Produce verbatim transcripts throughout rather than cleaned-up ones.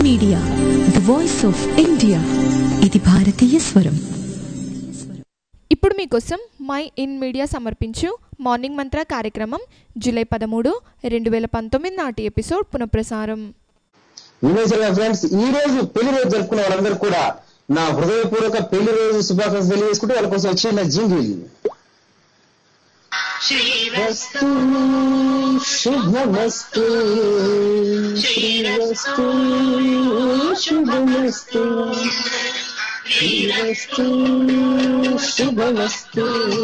Media, the voice of India. ఇది భారతీయ స్వరం. ఇప్పుడు మీకోసం మై ఇన్ మీడియా సమర్పించు మార్నింగ్ మంత్ర కార్యక్రమం జూలై పదమూడు రెండు వేల పంతొమ్మిది నాటి ఎపిసోడ్ పునఃప్రసారం. ఫ్రెండ్స్, ఈ రోజు పెళ్లి రోజు జరుపుకునే వాళ్ళందరూ కూడా నా హృదయపూర్వక పెళ్లి రోజు శుభాకాంక్షలు తెలియజేసుకుంటూ వాళ్ళ కోసం వచ్చి నా జింగిల్. శ్రీరస్తు శుభమస్తు శ్రీరస్తు శుభమస్తు శ్రీరస్తు శుభమస్తు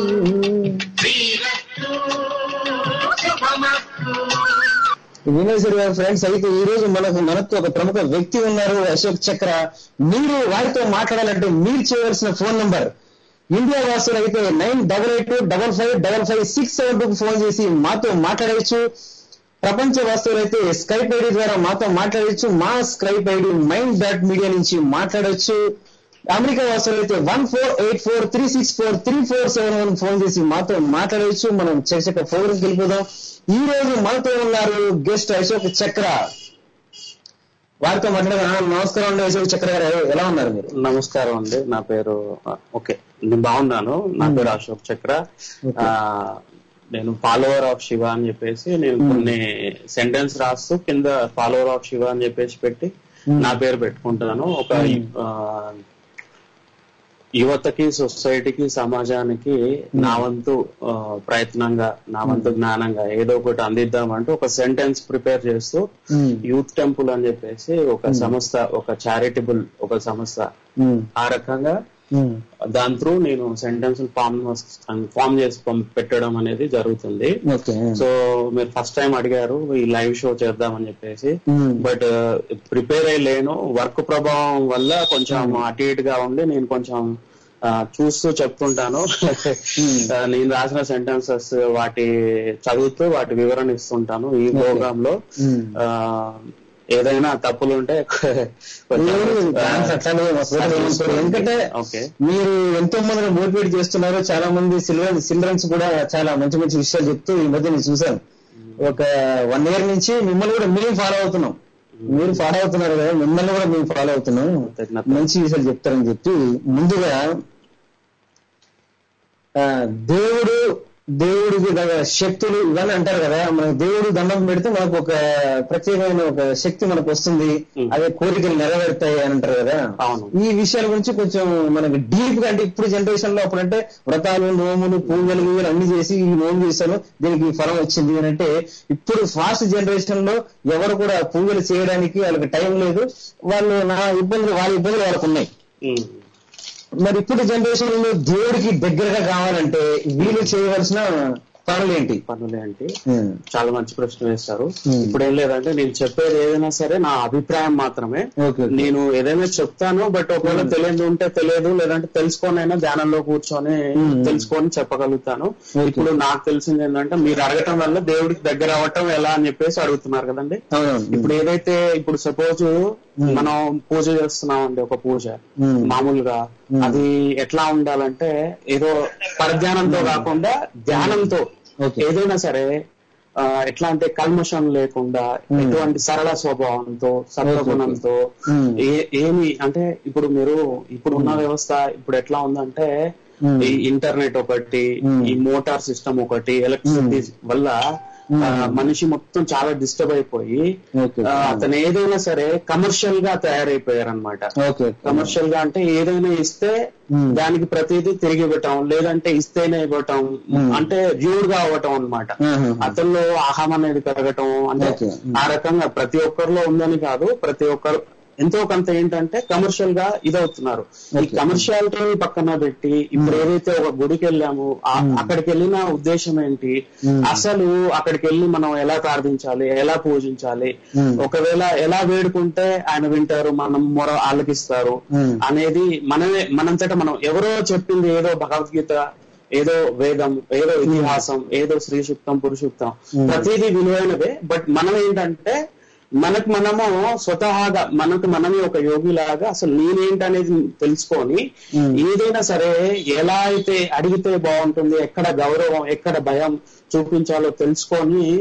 వినేశ్వరి గారు ఫ్రెండ్స్, అయితే ఈ రోజు మనకు మనకు ఒక ప్రముఖ వ్యక్తి ఉన్నారు, అశోక్ చక్ర. మీరు వారితో మాట్లాడాలంటే మీరు చేయవలసిన ఫోన్ నంబర్ ఇండియా వాసులు అయితే nine double eight double five double five six seven two phone చేసి మాతో మాట్లాడవచ్చు. ప్రపంచ వాస్తువులు అయితే స్కైప్ ఐడి ద్వారా మాతో మాట్లాడవచ్చు. మా Skype ID mind dot media నుంచి మాట్లాడవచ్చు. అమెరికా వాసులు అయితే one four eight four three six four three four seven one phone చేసి మాతో మాట్లాడవచ్చు. మనం చర్చక ఫోన్ వెళ్ళిపోదాం. ఈ రోజు మనతో ఉన్నారు గెస్ట్ అశోక్ చక్ర. వారితో మాట్లాడదాం. నమస్కారం అండి అశోక్ చక్ర గారు, ఎలా ఉన్నారు మీరు? నమస్కారం అండి, నా పేరు ఓకే నేను బాగున్నాను. నా పేరు అశోక్ చక్ర. ఆ నేను ఫాలోవర్ ఆఫ్ శివ అని చెప్పేసి నేను కొన్ని సెంటెన్స్ రాస్తూ కింద ఫాలోవర్ ఆఫ్ శివ అని చెప్పేసి పెట్టి నా పేరు పెట్టుకుంటాను. ఒక యువతకి, సొసైటీకి, సమాజానికి నా వంతు ప్రయత్నంగా, నా వంతు జ్ఞానంగా ఏదో ఒకటి అందిద్దామంటూ ఒక సెంటెన్స్ ప్రిపేర్ చేస్తూ యూత్ టెంపుల్ అని చెప్పేసి ఒక సంస్థ, ఒక చారిటబుల్ ఒక సంస్థ, ఆ రకంగా దాని త్రూ నేను సెంటెన్స్ ఫామ్ ఫామ్ చేసి పెట్టడం అనేది జరుగుతుంది. సో మీరు ఫస్ట్ టైం అడిగారు ఈ లైవ్ షో చేద్దామని చెప్పేసి, బట్ ప్రిపేర్ అయ్యి లేను. వర్క్ ప్రభావం వల్ల కొంచెం అటు ఇటుగా ఉండి నేను కొంచెం చూస్తూ చెప్తుంటాను. నేను రాసిన సెంటెన్సెస్ వాటి చదువుతూ వాటి వివరణ ఇస్తుంటాను ఈ ప్రోగ్రామ్ లో. ఏదైనా తప్పులు ఉంటే ఎందుకంటే మీరు ఎంతో మందిని మోటివేట్ చేస్తున్నారు. చాలా మంది చిల్డ్రన్ చిల్డ్రన్స్ కూడా చాలా మంచి మంచి విషయాలు చెప్తూ ఈ మధ్య నేను చూసాను. ఒక వన్ ఇయర్ నుంచి మిమ్మల్ని కూడా మేము ఫాలో అవుతున్నాం. మీరు ఫాలో అవుతున్నారు కదా, మిమ్మల్ని కూడా మేము ఫాలో అవుతున్నాం. మంచి విషయాలు చెప్తారని చెప్పి ముందుగా దేవుడు దేవుడికి శక్తులు ఇవన్నీ అంటారు కదా, మనకు దేవుడు దండం పెడితే మనకు ఒక ప్రత్యేకమైన ఒక శక్తి మనకు వస్తుంది, అదే కోరికలు నెరవేరుతాయి అని అంటారు కదా. ఈ విషయాల గురించి కొంచెం మనకి డీప్ గా, అంటే ఇప్పుడు జనరేషన్ లో అప్పుడంటే వ్రతాలు, నోములు, పూజలు ఇవి అన్ని చేసి ఈ నోము చేశాను దీనికి ఫలం వచ్చింది అని అంటే, ఇప్పుడు ఫాస్ట్ జనరేషన్ లో ఎవరు కూడా పూజలు చేయడానికి వాళ్ళకి టైం లేదు. వాళ్ళు నా ఇబ్బందులు వాళ్ళ ఇబ్బందులు వాళ్ళకు ఉన్నాయి. మరి ఇప్పుడు జనరేషన్ లో దేవుడికి దగ్గరగా కావాలంటే వీళ్ళు చేయవలసిన పనులేంటి? పనులేంటి చాలా మంచి ప్రశ్న వేస్తారు. ఇప్పుడు ఏం లేదంటే నేను చెప్పేది ఏదైనా సరే నా అభిప్రాయం మాత్రమే. నేను ఏదైనా చెప్తాను, బట్ ఒకవేళ తెలియదు ఉంటే తెలియదు, లేదంటే తెలుసుకోనైనా ధ్యానంలో కూర్చొని తెలుసుకొని చెప్పగలుగుతాను. ఇప్పుడు నాకు తెలిసింది ఏంటంటే మీరు అడగటం వల్ల దేవుడికి దగ్గర అవ్వటం ఎలా అని చెప్పేసి అడుగుతున్నారు కదండి. ఇప్పుడు ఏదైతే ఇప్పుడు సపోజ్ మనం పూజ చేస్తున్నామండి, ఒక పూజ మామూలుగా అది ఎట్లా ఉండాలంటే ఏదో పరధ్యానంతో కాకుండా ధ్యానంతో ఏదైనా సరే ఎట్లా అంటే కల్మషం లేకుండా ఎటువంటి సరళ స్వభావంతో, సత్వగుణంతో, ఏమి అంటే ఇప్పుడు మీరు ఇప్పుడు ఉన్న వ్యవస్థ ఇప్పుడు ఎట్లా ఉందంటే ఈ ఇంటర్నెట్ ఒకటి, ఈ మోటార్ సిస్టమ్ ఒకటి, ఎలక్ట్రిసిటీ వల్ల మనిషి మొత్తం చాలా డిస్టర్బ్ అయిపోయి అతను ఏదైనా సరే కమర్షియల్ గా తయారైపోయారు అనమాట. కమర్షియల్ గా అంటే ఏదైనా ఇస్తే దానికి ప్రతిదీ తిరిగి ఇవ్వటం, లేదంటే ఇస్తేనే ఇవ్వటం, అంటే డ్యూడ్ గా అవ్వటం అనమాట. అతనిలో అహం అనేది పెరగటం, అంటే ఆ రకంగా ప్రతి ఒక్కరిలో ఉందని కాదు, ప్రతి ఒక్కరు ఎంతో కొంత ఏంటంటే కమర్షియల్ గా ఇదవుతున్నారు. ఈ కమర్షియాలిటీని పక్కన పెట్టి ఇప్పుడు ఏదైతే ఒక గుడికి వెళ్ళాము, అక్కడికి వెళ్ళిన ఉద్దేశం ఏంటి, అసలు అక్కడికి వెళ్ళి మనం ఎలా ప్రార్థించాలి, ఎలా పూజించాలి, ఒకవేళ ఎలా వేడుకుంటే ఆయన వింటారు, మనం మొర ఆలకిస్తారు అనేది మనమే మనంతటా మనం ఎవరో చెప్పింది ఏదో భగవద్గీత, ఏదో వేదం, ఏదో ఇతిహాసం, ఏదో శ్రీ సూక్తం, పురుషూక్తం, ప్రతిదీ విలువైనదే. బట్ మనం ఏంటంటే మనకు మనము స్వతహాగా మనకు మనమే ఒక యోగిలాగా అసలు నేనేంటనేది తెలుసుకొని ఏదైనా సరే ఎలా అయితే అడిగితే బాగుంటుంది, ఎక్కడ గౌరవం, ఎక్కడ భయం చూపించాలో తెలుసుకొని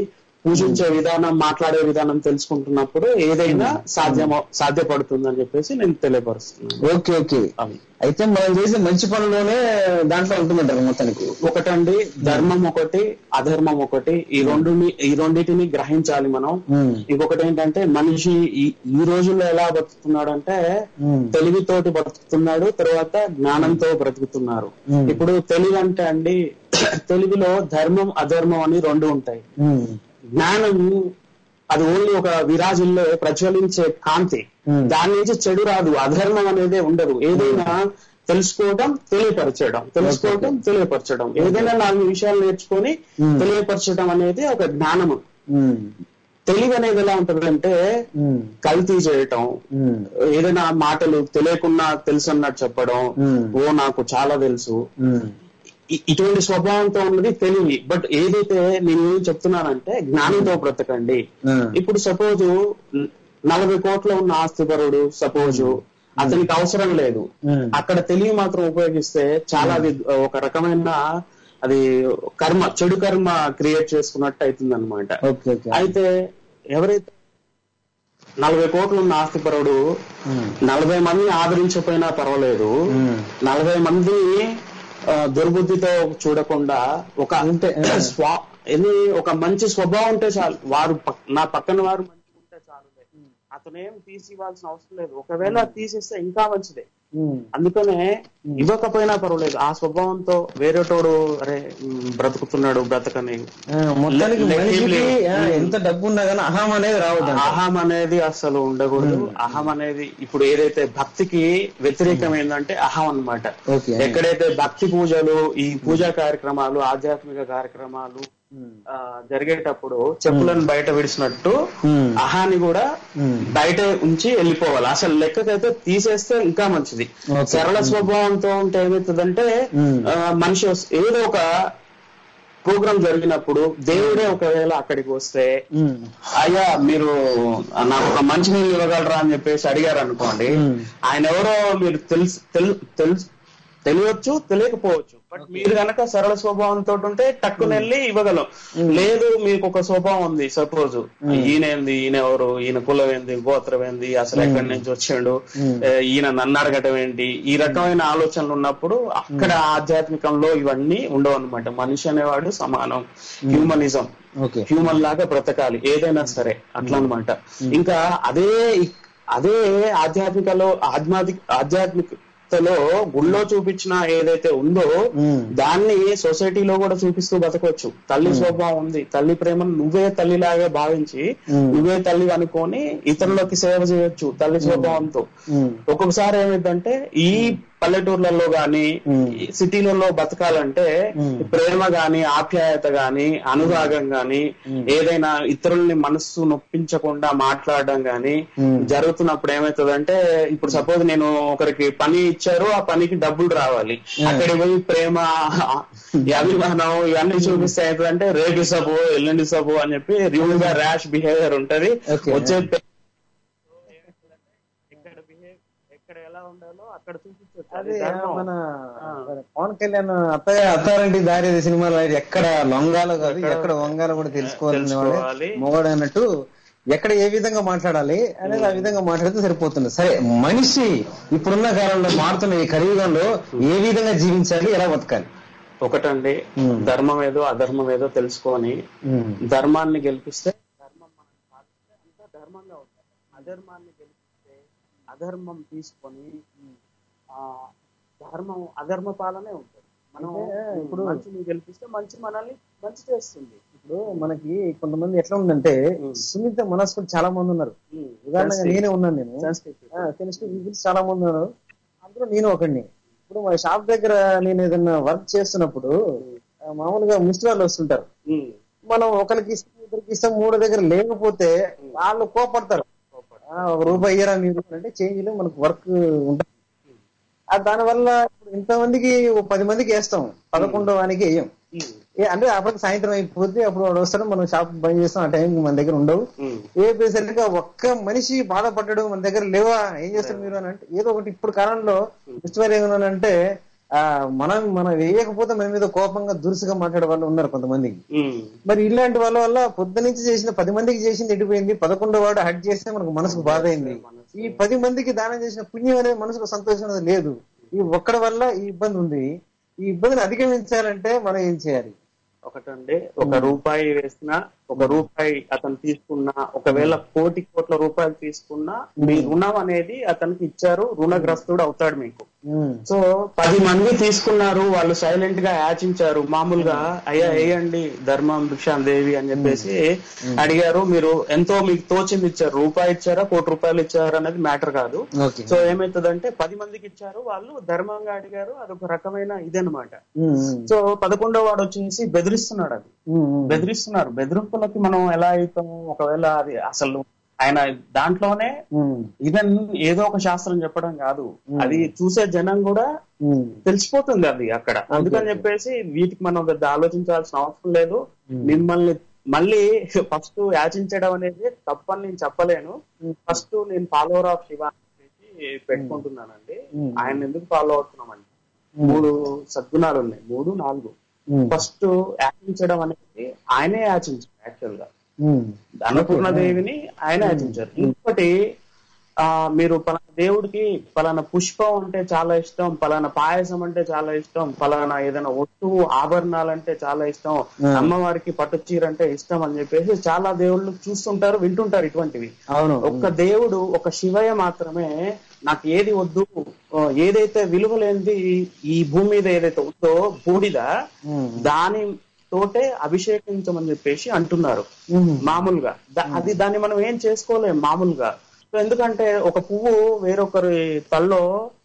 పూజించే విధానం, మాట్లాడే విధానం తెలుసుకుంటున్నప్పుడు ఏదైనా సాధ్యమో సాధ్యపడుతుంది అని చెప్పేసి నేను తెలియపరుస్తున్నాను. ఓకే ఓకే అయితే మనం చేసే మంచి పనుల్లోనే దాంట్లో ఉంటుందంటారు మొత్తానికి. ఒకటండి ధర్మం ఒకటి, అధర్మం ఒకటి, ఈ రెండు ఈ రెండింటిని గ్రహించాలి మనం. ఇంకొకటి ఏంటంటే మనిషి ఈ రోజుల్లో ఎలా బతుకుతున్నాడంటే తెలివితోటి బతుకుతున్నాడు, తర్వాత జ్ఞానంతో బ్రతుకుతున్నారు. ఇప్పుడు తెలివి అంటే అండి, తెలివిలో ధర్మం అధర్మం అని రెండు ఉంటాయి. జ్ఞానం అది ఓన్లీ ఒక విరాజుల్లో ప్రజ్వలించే కాంతి, దాని నుంచి చెడు రాదు, అధర్మం అనేది ఉండదు. ఏదైనా తెలుసుకోవడం తెలియపరచడం, తెలుసుకోవడం తెలియపరచడం, ఏదైనా నాలుగు విషయాలు నేర్చుకొని తెలియపరచడం అనేది ఒక జ్ఞానము. తెలివి అనేది ఎలా ఉంటది అంటే కల్తీ చేయటం, ఏదైనా మాటలు తెలియకుండా తెలుసు అన్నట్టు చెప్పడం, ఓ నాకు చాలా తెలుసు, ఇటువంటి స్వభావంతో ఉన్నది తెలివి. బట్ ఏదైతే నేను ఏం చెప్తున్నానంటే జ్ఞానంతో బ్రతకండి. ఇప్పుడు సపోజు నలభై కోట్ల ఉన్న ఆస్తిపరుడు, సపోజు అతనికి అవసరం లేదు, అక్కడ తెలివి మాత్రం ఉపయోగిస్తే చాలా ఒక రకమైన అది కర్మ, చెడు కర్మ క్రియేట్ చేసుకున్నట్టు అవుతుంది అనమాట. అయితే ఎవరైతే నలభై కోట్లు ఉన్న ఆస్తిపరుడు నలభై మందిని ఆదరించకపోయినా పర్వాలేదు, నలభై మందిని దుర్బుద్ధితో చూడకుండా ఒక అంటే స్వా ఒక మంచి స్వభావం ఉంటే చాలు, వారు నా పక్కన వారు మంచిగా ఉంటే చాలు, అతనేం తీసి ఇవ్వాల్సిన అవసరం లేదు. ఒకవేళ తీసిస్తే ఇంకా మంచిదే. అందుకనే ఇవ్వకపోయినా పర్వాలేదు, ఆ స్వభావంతో వేరేటోడు అరే బ్రతుకుతున్నాడు బ్రతకని ఎంత డబ్బు ఉన్నా కానీ అహం అనేది రావద్దు. అహం అనేది అసలు ఉండకూడదు. అహం అనేది ఇప్పుడు ఏదైతే భక్తికి వ్యతిరేకం ఏంటంటే అహం అన్నమాట. ఎక్కడైతే భక్తి పూజలు, ఈ పూజా కార్యక్రమాలు, ఆధ్యాత్మిక కార్యక్రమాలు జరిగేటప్పుడు చెప్పులను బయట విడిచినట్టు అహాన్ని కూడా బయట ఉంచి వెళ్ళిపోవాలి. అసలు లెక్కకైతే తీసేస్తే ఇంకా మంచిది. సరళ స్వభావంతో ఉంటే ఏమవుతుందంటే మనిషి ఏదో ఒక ప్రోగ్రాం జరిగినప్పుడు దేవుడే ఒకవేళ అక్కడికి వస్తే అయ్యా మీరు నాకు ఒక మంచినీళ్ళు ఇవ్వగలరా అని చెప్పేసి అడిగారు అనుకోండి, ఆయన ఎవరో మీరు తెలుసు తెలుసు తెలియచ్చు తెలియకపోవచ్చు, బట్ మీరు కనుక సరళ స్వభావంతో ఉంటే టక్కునెళ్ళి ఇవ్వగలం. లేదు మీకు ఒక స్వభావం ఉంది, సపోజ్ ఈయన ఏంది, ఈయన ఎవరు, ఈయన కులం ఏంది, గోత్రం ఏంది, అసలు ఎక్కడి నుంచి వచ్చాడు, ఈయన నన్ను అడగటం ఏంటి, ఈ రకమైన ఆలోచనలు ఉన్నప్పుడు అక్కడ ఆధ్యాత్మికంలో ఇవన్నీ ఉండవు అనమాట. మనిషి అనేవాడు సమానం, హ్యూమనిజం, హ్యూమన్ లాగా బ్రతకాలి ఏదైనా సరే, అట్లా అనమాట. ఇంకా అదే అదే ఆధ్యాత్మికలో ఆధ్యాత్మిక ఆధ్యాత్మిక లో గుళ్ళో చూపించిన ఏదైతే ఉందో దాన్ని సొసైటీలో కూడా చూపిస్తూ బతకొచ్చు. తల్లి స్వభావం ఉంది, తల్లి ప్రేమను నువ్వే తల్లిలాగా భావించి నువ్వే తల్లి అనుకొని ఇతరులకి సేవ చేయొచ్చు తల్లి స్వభావంతో. ఒక్కొక్కసారి ఏమైందంటే ఈ పల్లెటూర్లలో గాని సిటీలలో బతకాలంటే ప్రేమ గాని, ఆప్యాయత గాని, అనురాగం గాని, ఏదైనా ఇతరుల్ని మనస్సు నొప్పించకుండా మాట్లాడడం గాని జరుగుతున్నప్పుడు ఏమవుతుందంటే, ఇప్పుడు సపోజ్ నేను ఒకరికి పని ఇచ్చారు, ఆ పనికి డబ్బులు రావాలి, అక్కడికి పోయి ప్రేమ, అభిమానం ఇవన్నీ చూపిస్తే అవుతుందంటే రేపు సబు ఎల్లుండి సబు అని చెప్పి రియల్ గా ర్యాష్ బిహేవియర్ ఉంటది. వచ్చే ఎలా ఉండాలో అక్కడ చూపించవచ్చు. అది మన పవన్ కళ్యాణ్ అత్తయ్య అత్తారంటి దారి సినిమాలో ఎక్కడ లొంగాలో కాదు ఎక్కడ వంగాలో కూడా తెలుసుకోవాలి మొగడు అన్నట్టు, ఎక్కడ ఏ విధంగా మాట్లాడాలి అనేది ఆ విధంగా మాట్లాడితే సరిపోతుంది. సరే, మనిషి ఇప్పుడున్న కాలంలో మారుతున్న ఈ కలియుగంలో ఏ విధంగా జీవించాలి, ఎలా బతకాలి? ఒకటండి, ధర్మం ఏదో అధర్మం ఏదో తెలుసుకొని ధర్మాన్ని గెలిపిస్తే ధర్మం మనం పాటిస్తే అంతా ధర్మంగా ఉంటుంది. అధర్మాన్ని గెలిపిస్తే అధర్మం తీసుకొని ఆ ధర్మం అధర్మ పాలనే ఉంటుంది. మనం ఇప్పుడు మంచిని గెలిపిస్తే మంచి మనల్ని మంచి చేస్తుంది. ఇప్పుడు మనకి కొంతమంది ఎట్లా ఉందంటే సున్నిత మనస్కులు చాలా మంది ఉన్నారు. ఉదాహరణగా నేనే ఉన్నాను, నేను సెన్సిటివ్ పీపుల్స్ చాలా మంది ఉన్నారు, అందులో నేను ఒకడిని. ఇప్పుడు మా షాప్ దగ్గర నేను ఏదైనా వర్క్ చేస్తున్నప్పుడు మామూలుగా మిస్టర్ వాళ్ళు వస్తుంటారు, మనం ఒకరికి ఇష్టం ఇద్దరికి ఇష్టం మూడో దగ్గర లేకపోతే వాళ్ళు కోపడతారు. ఒక రూపాయి ఇయ్యరా మీరు అంటే చేంజ్ లో మనకు వర్క్ ఉంటుంది. దాని వల్ల ఇప్పుడు ఇంతమందికి పది మందికి వేస్తాం, పదకొండో వానికి వేయం. అంటే అప్పటికి సాయంత్రం అయిపోతే అప్పుడు వాడు వస్తాడు, మనం షాప్ బంద్ చేస్తాం, ఆ టైంకి మన దగ్గర ఉండవు. ఏ పేసరిగా ఒక్క మనిషి బాధపడ్డాడు మన దగ్గర లేవా, ఏం చేస్తారు మీరు అని అంటే ఏదో ఒకటి. ఇప్పుడు కాలంలో ఫెస్టివల్ ఏమన్నానంటే ఆ మనం మనం వేయకపోతే మన మీద కోపంగా దురుసుగా మాట్లాడే వాళ్ళు ఉన్నారు కొంతమందికి. మరి ఇలాంటి వాళ్ళ వల్ల పొద్దు నుంచి చేసిన పది మందికి చేసింది ఎడిపోయింది, పదకొండో వాడు హట్ చేస్తే మనకు మనసుకు బాధ అయింది. ఈ పది మందికి దానం చేసిన పుణ్యం అనేది మనసుకు సంతోషం అనేది లేదు. ఈ ఒక్కడి వల్ల ఈ ఇబ్బంది ఉంది. ఈ ఇబ్బందిని అధిగమించాలంటే మనం ఏం చేయాలి? ఒకటండి, ఒక రూపాయి వేసినా, ఒక రూపాయి అతను తీసుకున్నా, ఒకవేళ కోటి కోట్ల రూపాయలు తీసుకున్నా మీ రుణం అనేది అతనికి ఇచ్చారు, రుణగ్రస్తుడు అవుతాడు మీకు. సో పది మంది తీసుకున్నారు, వాళ్ళు సైలెంట్ గా యాచించారు, మామూలుగా అయ్యా వేయండి ధర్మం భిక్షాన్ దేవి అని చెప్పేసి అడిగారు, మీరు ఎంతో మీకు తోచింది ఇచ్చారు, రూపాయి ఇచ్చారా కోటి రూపాయలు ఇచ్చారా అనేది మ్యాటర్ కాదు. సో ఏమైతుందంటే పది మందికి ఇచ్చారు, వాళ్ళు ధర్మంగా అడిగారు, అదొక రకమైన ఇదనమాట. సో పదకొండో వాడు వచ్చేసి బెదిరిస్తున్నాడు, అది బెదిరిస్తున్నారు. బెదిరింపులకి మనం ఎలా అవుతాము? ఒకవేళ అది అసలు ఆయన దాంట్లోనే ఈవెన్ ఏదో ఒక శాస్త్రం చెప్పడం కాదు, అది చూసే జనం కూడా తెలిసిపోతుంది అది అక్కడ. అందుకని చెప్పేసి వీటికి మనం పెద్ద ఆలోచించాల్సిన అవసరం లేదు. మిమ్మల్ని మళ్ళీ ఫస్ట్ యాచించడం అనేది తప్పని నేను చెప్పలేను. ఫస్ట్ నేను ఫాలోవర్ ఆఫ్ శివ అని పెట్టుకుంటున్నానండి. ఆయన ఎందుకు ఫాలో అవుతున్నామండి? మూడు సద్గుణాలు ఉన్నాయి, మూడు నాలుగు. ఫస్ట్ యాచించడం అనేది ఆయనే యాచించారు, యాక్చువల్ గా అన్నపూర్ణదేవిని ఆయన యాచించారు. ఇంకొకటి, ఆ మీరు పలానా దేవుడికి పలానా పుష్పం అంటే చాలా ఇష్టం, పలానా పాయసం అంటే చాలా ఇష్టం, పలానా ఏదైనా వస్తువు ఆభరణాలంటే చాలా ఇష్టం, అమ్మవారికి పట్టు చీర అంటే ఇష్టం అని చెప్పేసి చాలా దేవుళ్ళు చూస్తుంటారు, వింటుంటారు ఇటువంటివి. ఒక్క దేవుడు, ఒక శివయ్య మాత్రమే నాకు ఏది వద్దు, ఏదైతే విలువ లేనిది ఈ భూమి మీద ఏదైతే ఉందో బూడిద, దాని తోటే అభిషేకించమని చెప్పేసి అంటున్నారు మామూలుగా. అది దాన్ని మనం ఏం చేసుకోలేం మామూలుగా. సో ఎందుకంటే ఒక పువ్వు వేరొకరి తల్లో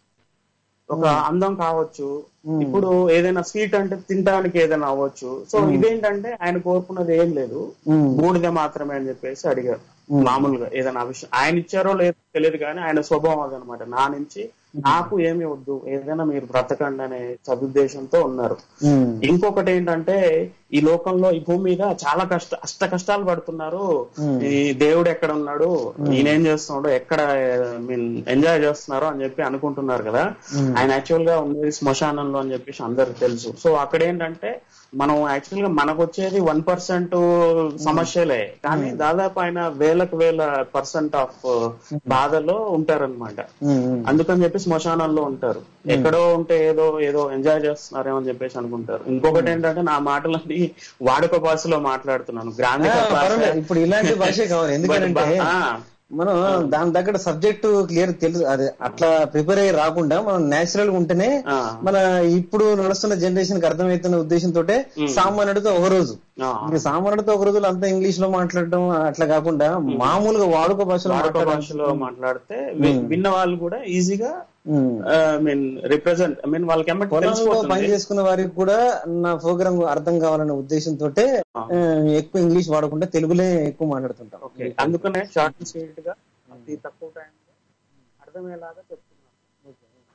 ఒక అందం కావచ్చు, ఇప్పుడు ఏదైనా స్వీట్ అంటే తినడానికి ఏదైనా అవ్వచ్చు. సో ఇదేంటంటే ఆయన కోరుకున్నది ఏం లేదు, బూడిద మాత్రమే అని చెప్పేసి అడిగారు మామూలుగా. ఏదైనా విషయం ఆయన ఇచ్చారో లేదో తెలియదు కానీ ఆయన స్వభావం అదనమాట. నా నుంచి నాకు ఏమి వద్దు, ఏదైనా మీరు బ్రతకండి అనే సదుద్దేశంతో ఉన్నారు. ఇంకొకటి ఏంటంటే ఈ లోకంలో ఈ భూమి మీద చాలా కష్ట అష్ట కష్టాలు పడుతున్నారు. ఈ దేవుడు ఎక్కడ ఉన్నాడు, ఈయనేం చేస్తున్నాడు, ఎక్కడ మీన్ ఎంజాయ్ చేస్తున్నారు అని చెప్పి అనుకుంటున్నారు కదా. ఆయన యాక్చువల్ గా ఉండేది శ్మశానంలో అని చెప్పేసి అందరికి తెలుసు. సో అక్కడ ఏంటంటే మనం యాక్చువల్ గా మనకు వచ్చేది వన్ పర్సెంట్ సమస్యలే, కానీ దాదాపు ఆయన వేలకు వేల పర్సెంట్ ఆఫ్ బాధలో ఉంటారనమాట. అందుకని చెప్పి శ్మశానంలో ఉంటారు. ఎక్కడో ఉంటే ఏదో ఏదో ఎంజాయ్ చేస్తున్నారేమో అని చెప్పేసి అనుకుంటారు. ఇంకొకటి ఏంటంటే నా మాటలన్నీ వాడుక భాషలో మాట్లాడుతున్నాను, గ్రామీణ భాష. ఇప్పుడు ఇలాంటి భాషే కావాలి, ఎందుకంటే మనం దాని దగ్గర సబ్జెక్ట్ క్లియర్ తెలుసు. అదే అట్లా ప్రిపేర్ అయ్యి రాకుండా మనం నేచురల్ గా ఉంటేనే మన ఇప్పుడు నడుస్తున్న జనరేషన్ కి అర్థమవుతున్న ఉద్దేశంతో సామాన్యుడితో ఒక రోజు సామాన్యుడితో ఒక రోజులు అంతా ఇంగ్లీష్ లో మాట్లాడటం అట్లా కాకుండా మామూలుగా వాడుక భాషలో వాడుక భాషలో మాట్లాడితే విన్న వాళ్ళు కూడా ఈజీగా మీన్ రిప్రజెంట్ ఐ మీన్ వాళ్ళకి పని చేసుకున్న వారికి కూడా నా ప్రోగ్రామ్ అర్థం కావాలనే ఉద్దేశంతో ఎక్కువ ఇంగ్లీష్ వాడకుండా తెలుగులే ఎక్కువ మాట్లాడుతుంటాం. అందుకనే షార్ట్ అండ్ స్వీట్ గా అతి తక్కువ టైంలో అర్థమయ్యేలాగా చెప్తున్నాను.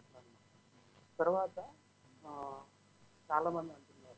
తర్వాత చాలా మంది అంటున్నారు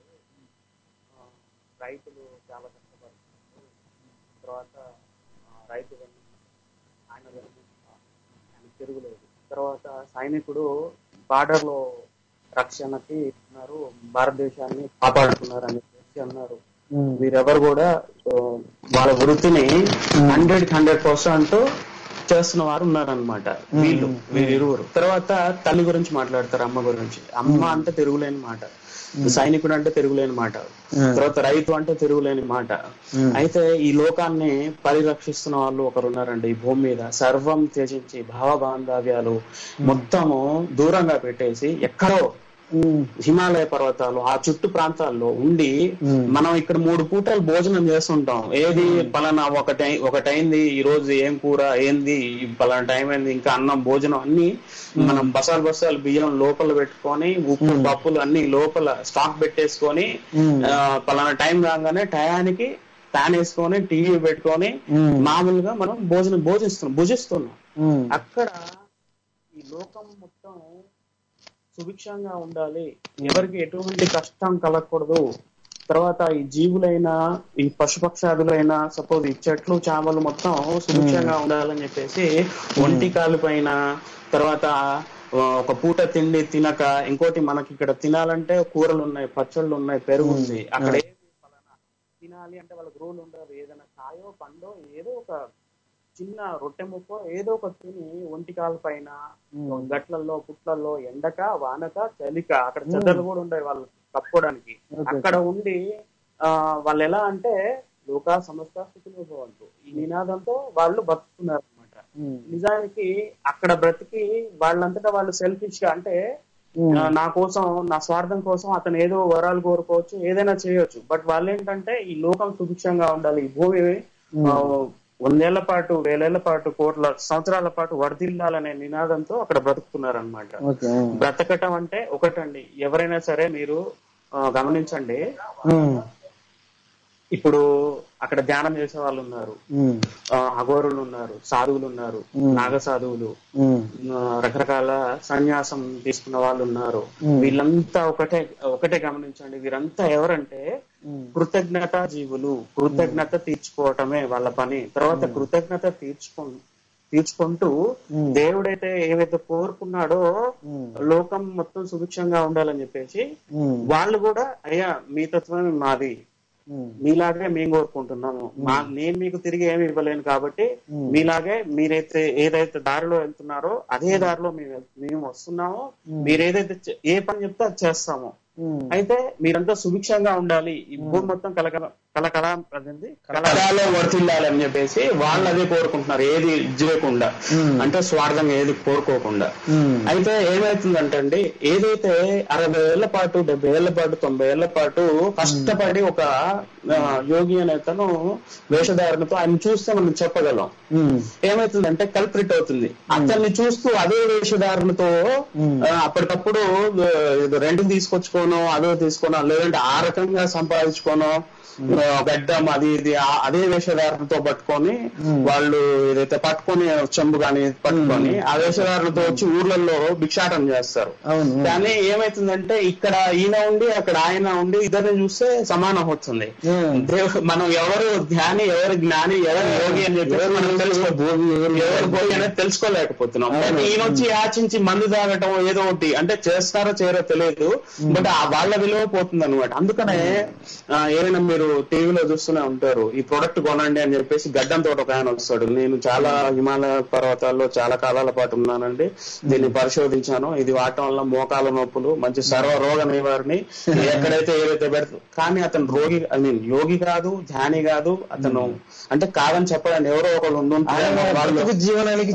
రైతులు చాలా కష్టపడుతున్నారు, తర్వాత రైతు ఆయన ఆయన తిరుగులేదు, తర్వాత సైనికుడు బార్డర్ లో రక్షణకి ఉన్నారు, భారతదేశాన్ని కాపాడుతున్నారు అని చెప్పేసి అన్నారు. వీరెవరు కూడా వాళ్ళ వృత్తిని హండ్రెడ్ హండ్రెడ్ పర్సెంట్ చేస్తున్న వారు ఉన్నారనమాట వీళ్ళు వీరిరువురు. తర్వాత తల్లి గురించి మాట్లాడతారు, అమ్మ గురించి. అమ్మ అంటే తిరుగులేని మాట, సైనికుడు అంటే తిరుగులేని మాట, తర్వాత రైతు అంటే తిరుగులేని మాట. అయితే ఈ లోకాన్ని పరిరక్షిస్తున్న వాళ్ళు ఒకరు ఉన్నారండి ఈ భూమి మీద. సర్వం త్యజించి భావ బాంధవ్యాలు మొత్తము దూరంగా పెట్టేసి ఎక్కడో హిమాలయ పర్వతాలు ఆ చుట్టూ ప్రాంతాల్లో ఉండి మనం ఇక్కడ మూడు పూటలు భోజనం చేస్తుంటాం. ఏది పలానా ఒక టైం ఒకటైంది, ఈ రోజు ఏం కూర ఏంది, పలానా టైం అయింది, ఇంకా అన్నం భోజనం అన్ని మనం బసాలు బసాలు బియ్యం లోపల పెట్టుకొని ఉప్పు పప్పులు అన్ని లోపల స్టాక్ పెట్టేసుకొని పలానా టైం రాగానే టయానికి ప్యాన్ వేసుకొని టీవీ పెట్టుకొని మామూలుగా మనం భోజనం భోజిస్తున్నాం భుజిస్తున్నాం. అక్కడ ఈ లోకం మొత్తం సుభిక్షంగా ఉండాలి, ఎవరికి ఎటువంటి కష్టం కలగకూడదు. తర్వాత ఈ జీవులైనా ఈ పశుపక్షాదులైనా సపోజ్ ఈ చెట్లు చేమలు మొత్తం సుభిక్షంగా ఉండాలని చెప్పేసి ఒంటి కాలు పైన తర్వాత ఒక పూట తిండి తినక, ఇంకోటి మనకి ఇక్కడ తినాలంటే కూరలు ఉన్నాయి, పచ్చళ్ళు ఉన్నాయి, పెరుగు ఉంది, అక్కడ తినాలి అంటే వాళ్ళకి రూల్ ఉండదు. ఏదైనా కాయో పండో ఏదో ఒక చిన్న రొట్టె ముక్కో ఏదో ఒక తిని ఒంటికాల పైన గట్లల్లో పుట్లల్లో ఎండక వానక చలిక అక్కడ చెద్దలు కూడా ఉండే వాళ్ళు కప్పుకోవడానికి అక్కడ ఉండి ఆ వాళ్ళు ఎలా అంటే లోకా సమస్త స్థితిలో భవంతు ఈ నినాదంతో వాళ్ళు బతుకుతున్నారు అనమాట. నిజానికి అక్కడ బ్రతికి వాళ్ళంతటా వాళ్ళు సెల్ఫిష్ గా అంటే నా కోసం నా స్వార్థం కోసం అతను ఏదో వరాలు కోరుకోవచ్చు, ఏదైనా చేయొచ్చు. బట్ వాళ్ళు ఏంటంటే ఈ లోకం సుభిక్షంగా ఉండాలి, ఈ భూమి వందేళ్ల పాటు వేలేళ్ల పాటు కోట్ల సంవత్సరాల పాటు వర్ధిల్లాలనే నినాదంతో అక్కడ బ్రతుకుతున్నారు అనమాట. బ్రతకటం అంటే ఒకటండి, ఎవరైనా సరే మీరు గమనించండి, ఇప్పుడు అక్కడ ధ్యానం చేసే వాళ్ళు ఉన్నారు, అఘోరులు ఉన్నారు, సాధువులు ఉన్నారు, నాగ సాధువులు, రకరకాల సన్యాసం తీసుకున్న వాళ్ళు ఉన్నారు. వీళ్ళంతా ఒకటే ఒకటే గమనించండి, వీరంతా ఎవరంటే కృతజ్ఞత జీవులు. కృతజ్ఞత తీర్చుకోవటమే వాళ్ళ పని. తర్వాత కృతజ్ఞత తీర్చుకో తీర్చుకుంటూ దేవుడైతే ఏవైతే కోరుకున్నాడో లోకం మొత్తం సుభిక్షంగా ఉండాలని చెప్పేసి వాళ్ళు కూడా అయ్యా మీ తత్వమే మాది, మీలాగే మేము కోరుకుంటున్నాము, మా నేను మీకు తిరిగి ఏమి ఇవ్వలేను కాబట్టి మీలాగే మీరైతే ఏదైతే దారిలో వెళ్తున్నారో అదే దారిలో మేము మేము వస్తున్నామో, మీరు ఏదైతే ఏ పని చెప్తే అది చేస్తామో, అయితే మీరంతా సుభిక్షంగా ఉండాలి, ఈ భూమి మొత్తం కలకల కలకల అదండి కలకలాలో వర్తిల్లాలి అని చెప్పేసి వాళ్ళు అదే కోరుకుంటున్నారు, ఏది ఇజ్జేయకుండా అంటే స్వార్థంగా ఏది కోరుకోకుండా. అయితే ఏమైతుందంటే అండి, ఏదైతే అరవై ఏళ్ల పాటు డెబ్బై ఏళ్ల పాటు తొంభై ఏళ్ల పాటు కష్టపడి ఒక యోగి అనేతను వేషధారణతో ఆయన చూస్తే మనం చెప్పగలం, ఏమైతుందంటే కల్ప్రిట్ అవుతుంది. అతన్ని చూస్తూ అదే వేషధారణతో అప్పటికప్పుడు రెంట్ తీసుకొచ్చుకోను, అదో తీసుకోను, లేదంటే ఆ రకంగా సంపాదించుకోను, గడ్డం అది ఇది అదే వేషధారణతో పట్టుకొని వాళ్ళు ఏదైతే పట్టుకొని చెంబు కానీ పట్టుకొని ఆ వేషధారణతో వచ్చి ఊర్లలో భిక్షాటం చేస్తారు. కానీ ఏమైతుందంటే ఇక్కడ ఈయన ఉండి అక్కడ ఆయన ఉండి ఇద్దరిని చూస్తే సమానం అవుతుంది. మనం ఎవరు ధ్యాని, ఎవరు జ్ఞాని, ఎవరు యోగి అని చెప్పి మనం తెలుసుకో ఎవరు భోగి అనేది తెలుసుకోలేకపోతున్నాం. ఈయన వచ్చి యాచించి మందు తాగటం ఏదో ఒకటి అంటే చేస్తారో చేయరో తెలియదు, బట్ వాళ్ళ విలువ పోతుంది అనమాట. అందుకనే ఏమైనా మీరు టీవీలో చూస్తూనే ఉంటారు, ఈ ప్రొడక్ట్ కొనండి అని చెప్పేసి గడ్డంతో ఒక ఆయన వస్తాడు. నేను చాలా హిమాలయ పర్వతాల్లో చాలా కాలాల పాటు ఉన్నానండి, దీన్ని పరిశోధించాను, ఇది వాడటం వల్ల మోకాల నొప్పులు, మంచి సర్వ రోగ నివారణ, ఎక్కడైతే ఏదైతే పెడతారు. కానీ అతను రోగి ఐ మీన్ యోగి కాదు, ధ్యాని కాదు, అతను అంటే కాదని చెప్పడానికి ఎవరో ఒకళ్ళు ఉండుంటారు జీవనానికి.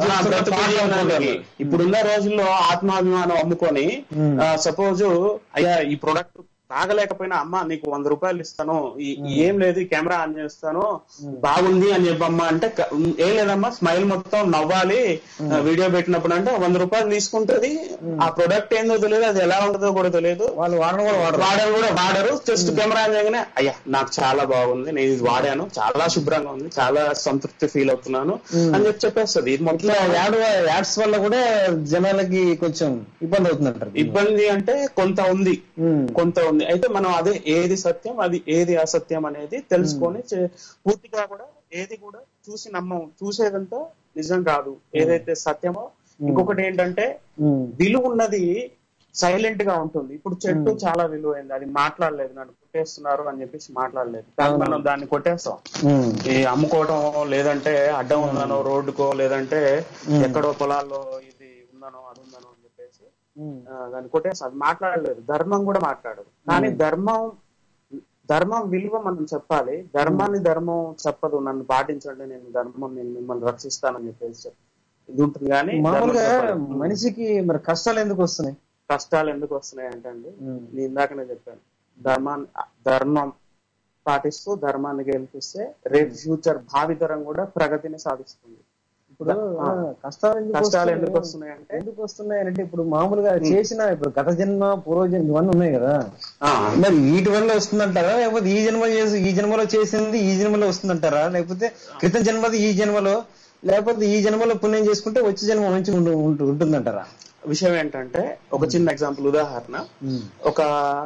ఇప్పుడున్న రోజుల్లో ఆత్మాభిమానం అమ్ముకొని సపోజ్ అయ్యా ఈ ప్రొడక్ట్ తాగలేకపోయినా అమ్మ నీకు వంద రూపాయలు ఇస్తాను, ఏం లేదు కెమెరా ఆన్ చేస్తాను బాగుంది అని చెప్పమ్మా అంటే ఏం లేదమ్మా స్మైల్ మొత్తం నవ్వాలి వీడియో పెట్టినప్పుడు అంటే వంద రూపాయలు తీసుకుంటది. ఆ ప్రొడక్ట్ ఏందో తెలియదు, అది ఎలా ఉంటుందో కూడా తెలియదు, వాళ్ళు వాడడం కూడా వాడరు కూడా వాడరు జస్ట్ కెమెరా ఆన్ చేయగానే అయ్యా నాకు చాలా బాగుంది, నేను ఇది వాడాను, చాలా శుభ్రంగా ఉంది, చాలా సంతృప్తి ఫీల్ అవుతున్నాను అని చెప్పి చెప్పేస్తుంది. ఇది మొత్తం యాడ్ యాడ్స్ వల్ల కూడా జనాలకి కొంచెం ఇబ్బంది అవుతుందంటారు. ఇబ్బంది అంటే కొంత ఉంది, కొంత ఉంది. అయితే మనం అదే ఏది సత్యం అది ఏది అసత్యం అనేది తెలుసుకొని పూర్తిగా కూడా ఏది కూడా చూసి నమ్మం, చూసేదంతా నిజం కాదు, ఏదైతే సత్యమో. ఇంకొకటి ఏంటంటే విలువ ఉన్నది సైలెంట్ గా ఉంటుంది. ఇప్పుడు చెట్టు చాలా విలువైంది, అది మాట్లాడలేదు, నన్ను కొట్టేస్తున్నారు అని చెప్పేసి మాట్లాడలేదు, కానీ మనం దాన్ని కొట్టేస్తాం. ఈ అమ్ముకోవడం లేదంటే అడ్డం ఉందనో రోడ్డుకో లేదంటే ఎక్కడో పొలాల్లో ఇది ఉందనో అది ఉందనో అని చెప్పేసి దాన్ని కొట్టేస్తాం, అది మాట్లాడలేదు. ధర్మం కూడా మాట్లాడదు, కానీ ధర్మం ధర్మం విలువ మనం చెప్పాలి. ధర్మాన్ని ధర్మం చెప్పదు, నన్ను పాటించండి నేను ధర్మం నేను మిమ్మల్ని రక్షిస్తానని చెప్పేసి ఇది ఉంటుంది. కానీ మామూలుగా మనిషికి మరి కష్టాలు ఎందుకు వస్తున్నాయి? కష్టాలు ఎందుకు వస్తున్నాయి అంటే అండి, నేను ఇందాకనే చెప్పాను, ధర్మాన్ని ధర్మం పాటిస్తూ ధర్మాన్ని గెలిపిస్తే రేపు ఫ్యూచర్ భావితరం కూడా ప్రగతిని సాధిస్తుంది. ఇప్పుడు కష్టాలు కష్టాలు ఎందుకు వస్తున్నాయి అంటే ఎందుకు వస్తున్నాయి అంటే ఇప్పుడు మామూలుగా చేసిన ఇప్పుడు గత జన్మ పూర్వజన్మ ఇవన్నీ ఉన్నాయి కదా, మరి వీటి వల్ల వస్తుందంటారా, లేకపోతే ఈ జన్మ చేసి ఈ జన్మలో చేసింది ఈ జన్మలో వస్తుందంటారా, లేకపోతే క్రితం జన్మది ఈ జన్మలో, లేకపోతే ఈ జన్మలో పుణ్యం చేసుకుంటే వచ్చే జన్మ మంచిగా ఉంటుందంటారా? విషయం ఏంటంటే ఒక చిన్న ఎగ్జాంపుల్ ఉదాహరణ, ఒక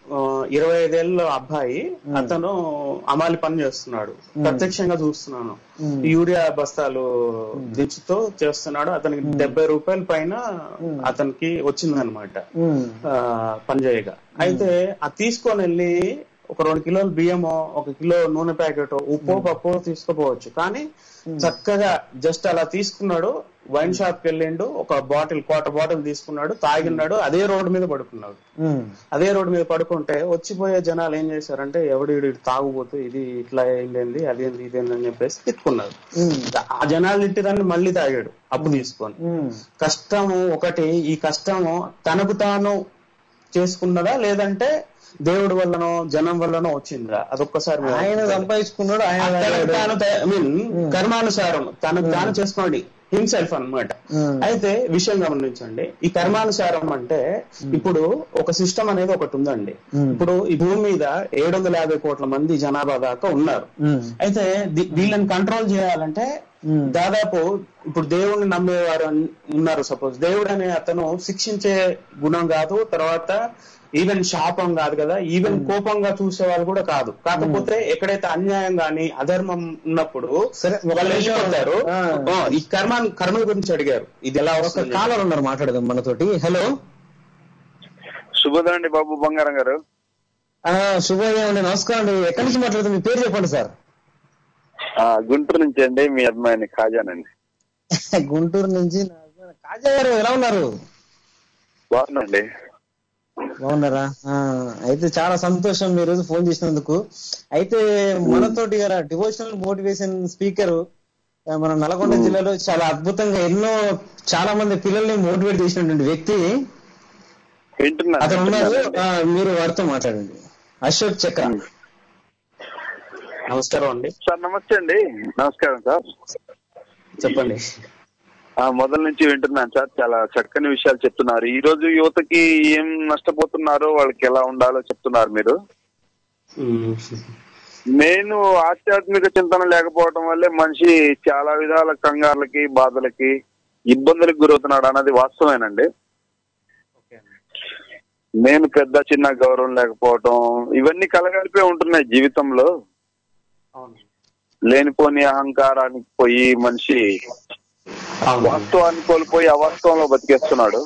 ఇరవై ఐదేళ్ళ అబ్బాయి, అతను అమాలి పని చేస్తున్నాడు, ప్రత్యక్షంగా చూస్తున్నాను. యూరియా బస్తాలు దించుతో చేస్తున్నాడు. అతనికి డెబ్బై రూపాయల పైన అతనికి వచ్చిందనమాట పని చేయగా. అయితే అది తీసుకొని వెళ్ళి ఒక రెండు కిలోల బియ్యమో ఒక కిలో నూనె ప్యాకెట్ ఉప్పు పప్పు తీసుకుపోవచ్చు. కానీ చక్కగా జస్ట్ అలా తీసుకున్నాడు, వైన్ షాప్ కి వెళ్ళిండు, ఒక బాటిల్ క్వార్టర్ బాటిల్ తీసుకున్నాడు, తాగిన్నాడు, అదే రోడ్డు మీద పడుకున్నాడు. అదే రోడ్డు మీద పడుకుంటే వచ్చిపోయే జనాలు ఏం చేశారంటే ఎవడు తాగుబోతూ ఇది ఇట్లా ఏంటి అదేంది ఇదేంది అని చెప్పేసి తిట్టుకున్నారు. ఆ జనాలు తిట్టిదాన్ని మళ్ళీ తాగాడు అప్పు తీసుకొని. కష్టము ఒకటి, ఈ కష్టము తనకు తాను చేసుకున్నదా లేదంటే దేవుడి వల్లనో జనం వల్లనో వచ్చిందా? అదొక్కసారి ఆయన సంపాదించుకున్నాడు, ఆయన ఐ మీన్ కర్మానుసారం తనకు తాను చేసుకోండి హిమ్సెల్ఫ్ అన్నమాట. అయితే విషయం గమనించండి, ఈ కర్మానుసారం అంటే ఇప్పుడు ఒక సిస్టమ్ అనేది ఒకటి ఉందండి. ఇప్పుడు ఈ భూమి మీద ఏడు వందల యాభై కోట్ల మంది జనాభా దాకా ఉన్నారు. అయితే వీళ్ళని కంట్రోల్ చేయాలంటే దాదాపు ఇప్పుడు దేవుడిని నమ్మేవారు ఉన్నారు. సపోజ్ దేవుడు అనే అతను శిక్షించే గుణం కాదు, తర్వాత ఈవెన్ శాపం కాదు కదా, ఈవెన్ కోపంగా చూసే వాళ్ళు కూడా కాదు. కాకపోతే ఎక్కడైతే అన్యాయం గాని అధర్మం ఉన్నప్పుడు వాళ్ళు వెళ్ళిపోతారు. ఈ కర్మ కర్మ గురించి అడిగారు, ఇది ఎలా వస్తుంది? కాలర్ ఉన్నారు, మాట్లాడదాం మనతోటి. హలో, శుభోదయం అండి బాబు బంగారం గారు. శుభోదయం అండి, నమస్కారం అండి. ఎక్కడి నుంచి మాట్లాడుతుంది, మీ పేరు చెప్పండి సార్. గుంటూరు నుంచి అండి, మీ అభిమాని ఖాజానండి. గుంటూరు నుంచి. ఖాజా గారు ఎలా ఉన్నారు? బాగున్నాండి. బాగున్నారా? అయితే చాలా సంతోషం మీరు రోజు ఫోన్ చేసినందుకు. అయితే మనతోటి గారు డివోషనల్ మోటివేషన్ స్పీకర్ మన నల్గొండ జిల్లాలో చాలా అద్భుతంగా ఎన్నో చాలా మంది పిల్లల్ని మోటివేట్ చేసినటువంటి వ్యక్తి అతను ఉన్నారు. మీరు వారితో మాట్లాడండి. అశోక్ చక్ర. నమస్కారం అండి సార్. నమస్తే అండి. నమస్కారం సార్, చెప్పండి. మొదల నుంచి వింటున్నాను సార్, చాలా చక్కని విషయాలు చెప్తున్నారు. ఈ రోజు యువతకి ఏం నష్టపోతున్నారో, వాళ్ళకి ఎలా ఉండాలో చెప్తున్నారు మీరు. నేను ఆధ్యాత్మిక చింతన లేకపోవడం వల్లే మనిషి చాలా విధాల కంగారులకి, బాధలకి, ఇబ్బందులకు గురవుతున్నాడు అన్నది వాస్తవేనండి. నేను పెద్ద చిన్న గౌరవం లేకపోవటం, ఇవన్నీ కలగలిపే ఉంటున్నాయి జీవితంలో. లేనిపోని అహంకారానికి పోయి మనిషి వాస్తవాన్ని కోల్పోయి అవాస్తవంలో బతికేస్తున్నాడు.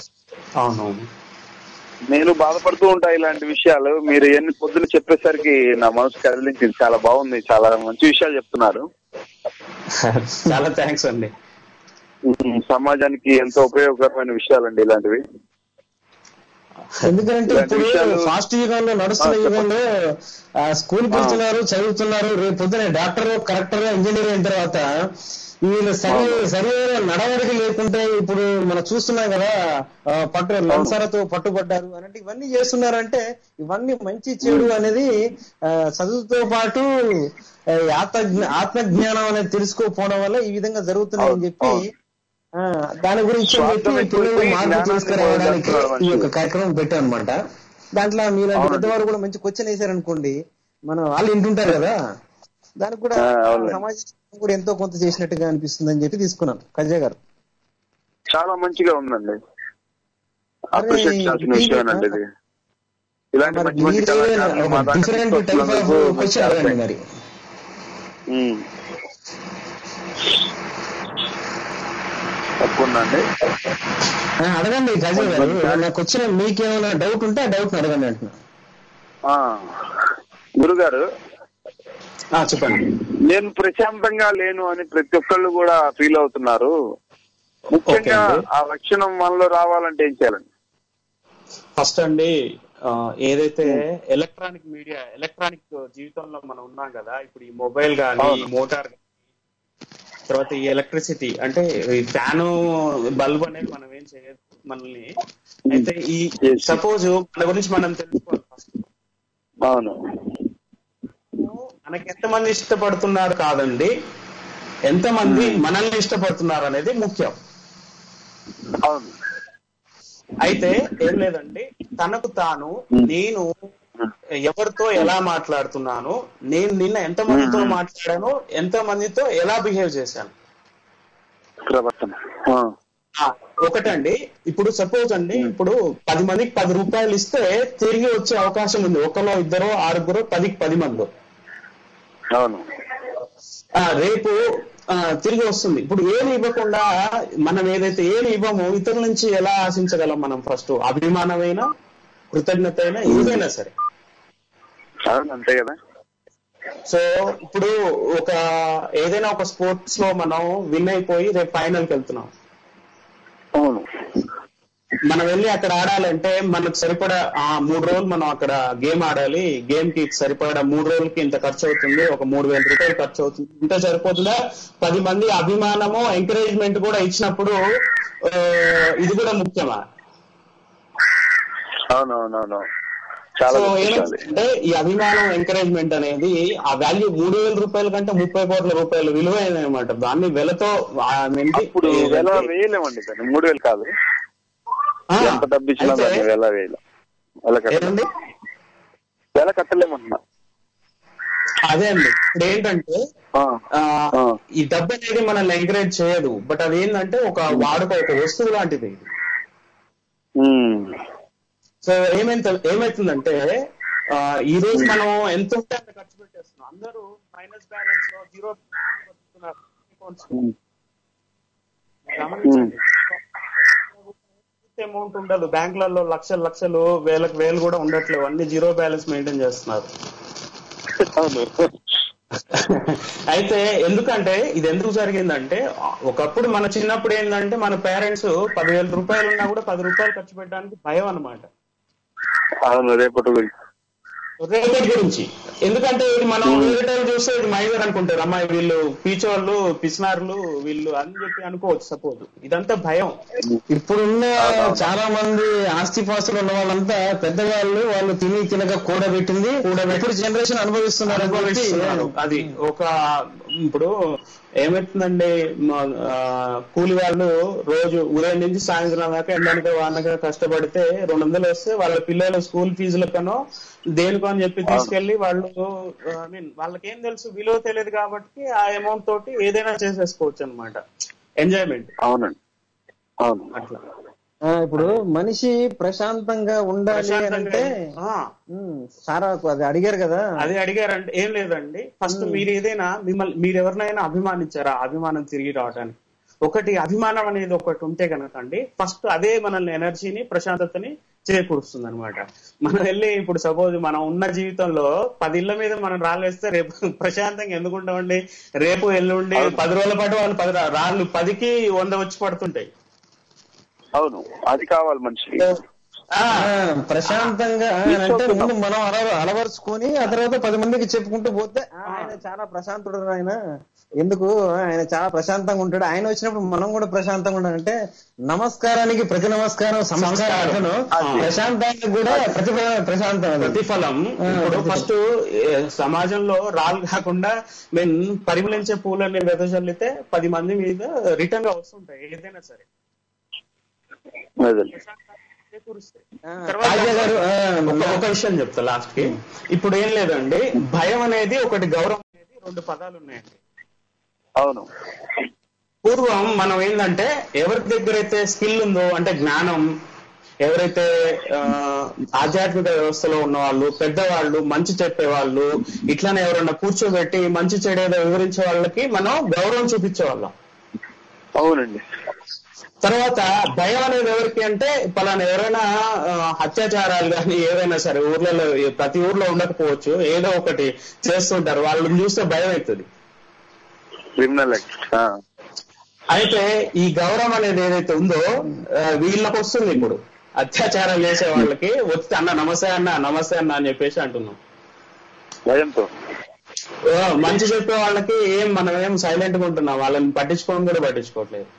నేను బాధపడుతూ ఉంటా ఇలాంటి విషయాలు. మీరు ఎన్ని పొద్దున చెప్పేసరికి నా మనసు కదిలించింది. చాలా బాగుంది, చాలా మంచి విషయాలు చెప్తున్నారు. చాలా థ్యాంక్స్ అండి. సమాజానికి ఎంతో ఉపయోగకరమైన విషయాలండి ఇలాంటివి. ఎందుకంటే ఇప్పుడు ఫాస్ట్ యుగంలో, నడుస్తున్న యుగంలో స్కూల్కి వెళ్తున్నారు, చదువుతున్నారు, రేపు పొద్దున డాక్టర్, కలెక్టర్, ఇంజనీర్ అయిన తర్వాత వీళ్ళు సరి సరైన నడవడిక లేకుంటే ఇప్పుడు మనం చూస్తున్నాం కదా, పట్టు లంసాలతో పట్టుబడ్డారు అన్నట్టు ఇవన్నీ చేస్తున్నారంటే ఇవన్నీ మంచి చెడు అనేది చదువుతో పాటు ఆత్మ ఆత్మజ్ఞానం అనేది తెలుసుకోకపోవడం వల్ల ఈ విధంగా జరుగుతున్నాయని చెప్పి దాని గురించి పిల్లలు మార్పు తీసుకురావడానికి ఈ యొక్క కార్యక్రమం పెట్టాం అనమాట. దాంట్లో మీలాంటి పెద్దవారు కూడా మంచి క్వశ్చన్ వేశారనుకోండి, మనం వాళ్ళు వింటుంటారు కదా, దానికి కూడా సమాజం కూడా ఎంతో కొంత చేసినట్టుగా అనిపిస్తుంది అని చెప్పి తీసుకున్నాను. ఖాజా గారు చాలా మంచిగా ఉందండి. డిఫరెంట్ టైప్ ఆఫ్ క్వశ్చన్ అడగండి మరి. తప్పకుండాండి అడగండి ఖాజా గారు. నాకు వచ్చిన మీకేమైనా డౌట్ ఉంటే ఆ డౌట్ అడగండి అంటున్నా. గురుగారు చెప్పండి. నేను ప్రశాంతంగా లేను అని ప్రతి ఒక్కళ్ళు కూడా ఫీల్ అవుతున్నారు. ముఖ్యంగా ఆ లక్షణం మనలో రావాలంటే ఏం చేయాలండి? ఫస్ట్ అండి, ఏదైతే ఎలక్ట్రానిక్ మీడియా, ఎలక్ట్రానిక్ జీవితంలో మనం ఉన్నాం కదా, ఇప్పుడు ఈ మొబైల్ కానీ, మోటార్, తర్వాత ఈ ఎలక్ట్రిసిటీ అంటే ఈ ఫ్యాను, బల్బ్ అనేది మనం ఏం చేయదు మనల్ని. అయితే ఈ సపోజ్ మన గురించి మనం తెలుసుకోవాలి ఫస్ట్. అవును, మనకి ఎంతమంది ఇష్టపడుతున్నారు కాదండి, ఎంతమంది మనల్ని ఇష్టపడుతున్నారు అనేది ముఖ్యం. అవును. అయితే ఏం లేదండి, తనకు తాను నేను ఎవరితో ఎలా మాట్లాడుతున్నాను, నేను నిన్న ఎంత మందితో మాట్లాడాను, ఎంత మందితో ఎలా బిహేవ్ చేశాను, ఒకటండి, ఇప్పుడు సపోజ్ అండి, ఇప్పుడు పది మందికి పది రూపాయలు ఇస్తే తిరిగి వచ్చే అవకాశం ఉంది. ఒకలో ఇద్దరు ఆరుగురు పదికి పది మంది. అవును. రేపు తిరిగి వస్తుంది. ఇప్పుడు ఏమి ఇవ్వకుండా మనం ఏదైతే ఏమి ఇవ్వమో ఇతరుల నుంచి ఎలా ఆశించగలం మనం? ఫస్ట్ అభిమానమైనా కృతజ్ఞత అయినా ఏదైనా సరే. అంతే కదా. సో ఇప్పుడు ఒక ఏదైనా ఒక స్పోర్ట్స్ లో మనం విన్ అయిపోయి రేపు ఫైనల్కి వెళ్తున్నాం. అవును. మనం వెళ్ళి అక్కడ ఆడాలంటే మనకు సరిపడా ఆ మూడు రోజులు మనం అక్కడ గేమ్ ఆడాలి. గేమ్ కి సరిపడా మూడు రోజులకి ఇంత ఖర్చు అవుతుంది, ఒక మూడు వేల రూపాయలు ఖర్చు అవుతుంది. ఇంత సరిపోతుందా? పది మంది అభిమానము ఎంకరేజ్మెంట్ కూడా ఇచ్చినప్పుడు ఇది కూడా ముఖ్యమా? అవునవునవును. సో ఏమంటే ఈ అభిమానం ఎంకరేజ్మెంట్ అనేది ఆ వాల్యూ మూడు వేల రూపాయల కంటే ముప్పై కోట్ల రూపాయలు విలువైన అనమాట. దాన్ని వెలతో ఇప్పుడు వెల వేయలేమండి, దాన్ని మూడు వేలు కాదు, ఎంత డబ్బు ఇచ్చినా దాన్ని వెల వేయలేం, వెల కట్టలేమంటున్నా. అదే అండి, ఇప్పుడు ఏంటంటే ఈ డబ్బు అనేది మనల్ని ఎంకరేజ్ చేయదు, బట్ అది ఏంటంటే ఒక వాడుక, ఒక వస్తువు లాంటిది. సో ఏమైతే ఏమైతుందంటే ఈ రోజు మనం ఎంత ఉంటే అంత ఖర్చు పెట్టేస్తున్నాం. అందరూ మైనస్ బ్యాలెన్స్ లో జీరో గమనించండి. అమౌంట్ ఉండదు బ్యాంకులలో, లక్షలు లక్షలు వేలకు వేలు కూడా ఉండట్లేవు, అన్ని జీరో బ్యాలెన్స్ మెయింటైన్ చేస్తున్నారు. అయితే ఎందుకంటే ఇది ఎందుకు జరిగిందంటే, ఒకప్పుడు మన చిన్నప్పుడు ఏంటంటే మన పేరెంట్స్ పదివేల రూపాయలు ఉన్నా కూడా పది రూపాయలు ఖర్చు పెట్టడానికి భయం అనమాట. అవును, రేపటి గురించి రేపటి గురించి ఎందుకంటే ఇది మనం వేరే చూస్తే ఇది మైనర్ అనుకుంటారు, అమ్మాయి వీళ్ళు పీచోళ్ళు పిసినారులు వీళ్ళు అని చెప్పి అనుకోవచ్చు. సపోజ్ ఇదంతా భయం. ఇప్పుడున్న చాలా మంది ఆస్తిపాస్తులు ఉన్న వాళ్ళంతా పెద్దవాళ్ళు, వాళ్ళు తిని తినక కూడబెట్టింది కూడబెట్టి జనరేషన్ అనుభవిస్తున్నారు అనుభవిస్తున్నారు అది ఒక ఇప్పుడు ఏమవుతుందండి, కూలి వాళ్ళు రోజు ఉదయం నుంచి సాయంత్రం దాకా ఎండనక వానక కష్టపడితే రెండు వందలు వస్తే వాళ్ళ పిల్లల స్కూల్ ఫీజులకనో దేనికో అని చెప్పి తీసుకెళ్లి వాళ్ళు, ఐ మీన్ వాళ్ళకేం తెలుసు, విలువ తెలియదు కాబట్టి ఆ అమౌంట్ తోటి ఏదైనా చేసేసుకోవచ్చు అనమాట, ఎంజాయ్మెంట్. అవునండి, అవును. అట్లా ఇప్పుడు మనిషి ప్రశాంతంగా ఉండాలి అంటే సారా అది అడిగారు కదా, అది అడిగారంటే ఏం లేదండి. ఫస్ట్ మీరు ఏదైనా మిమ్మల్ని మీరు ఎవరినైనా అభిమానించారా? అభిమానం తిరిగి రావడానికి ఒకటి అభిమానం అనేది ఒకటి ఉంటే కనుక అండి, ఫస్ట్ అదే మనల్ని ఎనర్జీని ప్రశాంతతని చేకూరుస్తుంది అనమాట. మనం వెళ్ళి ఇప్పుడు సపోజ్ మనం ఉన్న జీవితంలో పది ఇళ్ల మీద మనం రాళ్ళేస్తే రేపు ప్రశాంతంగా ఎందుకుంటామండి? రేపు ఎల్లుండి పది రోజుల పాటు వాళ్ళు పది రాళ్ళు పదికి వంద వచ్చి పడుతుంటాయి. అవును, అది కావాలి మనిషి ప్రశాంతంగా. అంటే ముందు మనం అల అలవరుచుకొని ఆ తర్వాత పది మందికి చెప్పుకుంటూ పోతే ఆయన చాలా ప్రశాంతుడు, ఆయన ఎందుకు ఆయన చాలా ప్రశాంతంగా ఉంటాడు, ఆయన వచ్చినప్పుడు మనం కూడా ప్రశాంతంగా ఉండాలంటే నమస్కారానికి ప్రతి నమస్కారం సంస్కారం, ప్రశాంతానికి కూడా ప్రతిఫలం ప్రశాంతం ప్రతిఫలం. ఇప్పుడు ఫస్ట్ సమాజంలో రాళ్ళు కాకుండా మేము పరిమళించే పూలని వెదజల్లితే పది మంది మీద రిటర్న్ గా వస్తుంటాయి ఏదైనా సరే. ఒక విషయం చెప్తా లాస్ట్ కి. ఇప్పుడు ఏం లేదండి, భయం అనేది ఒకటి, గౌరవం అనేది రెండు పదాలు ఉన్నాయండి. అవును. పూర్వం మనం ఏంటంటే ఎవరి దగ్గర అయితే స్కిల్ ఉందో, అంటే జ్ఞానం, ఎవరైతే ఆధ్యాత్మిక వ్యవస్థలో ఉన్న వాళ్ళు, పెద్దవాళ్ళు, మంచి చెప్పేవాళ్ళు, ఇట్లానే ఎవరన్నా కూర్చోబెట్టి మంచి చెడేదో వివరించే వాళ్ళకి మనం గౌరవం చూపించేవాళ్ళం. అవునండి. తర్వాత భయం అనేది ఎవరికి అంటే, పలానా ఎవరైనా అత్యాచారాలు కానీ ఏదైనా సరే ఊర్లలో, ప్రతి ఊర్లో ఉండకపోవచ్చు, ఏదో ఒకటి చేస్తుంటారు, వాళ్ళని చూస్తే భయం అవుతుంది. అయితే ఈ గౌరవం అనేది ఏదైతే ఉందో వీళ్ళకి వస్తుంది. ఇప్పుడు అత్యాచారం చేసే వాళ్ళకి వచ్చి అన్న నమస్తే అన్న నమస్తే అన్న అని చెప్పేసి అంటున్నాం భయంతో. మంచి చెప్పే వాళ్ళకి ఏం మనం ఏం సైలెంట్ గా ఉంటున్నాం, వాళ్ళని పట్టించుకోవడం కూడా పట్టించుకోవట్లేదు.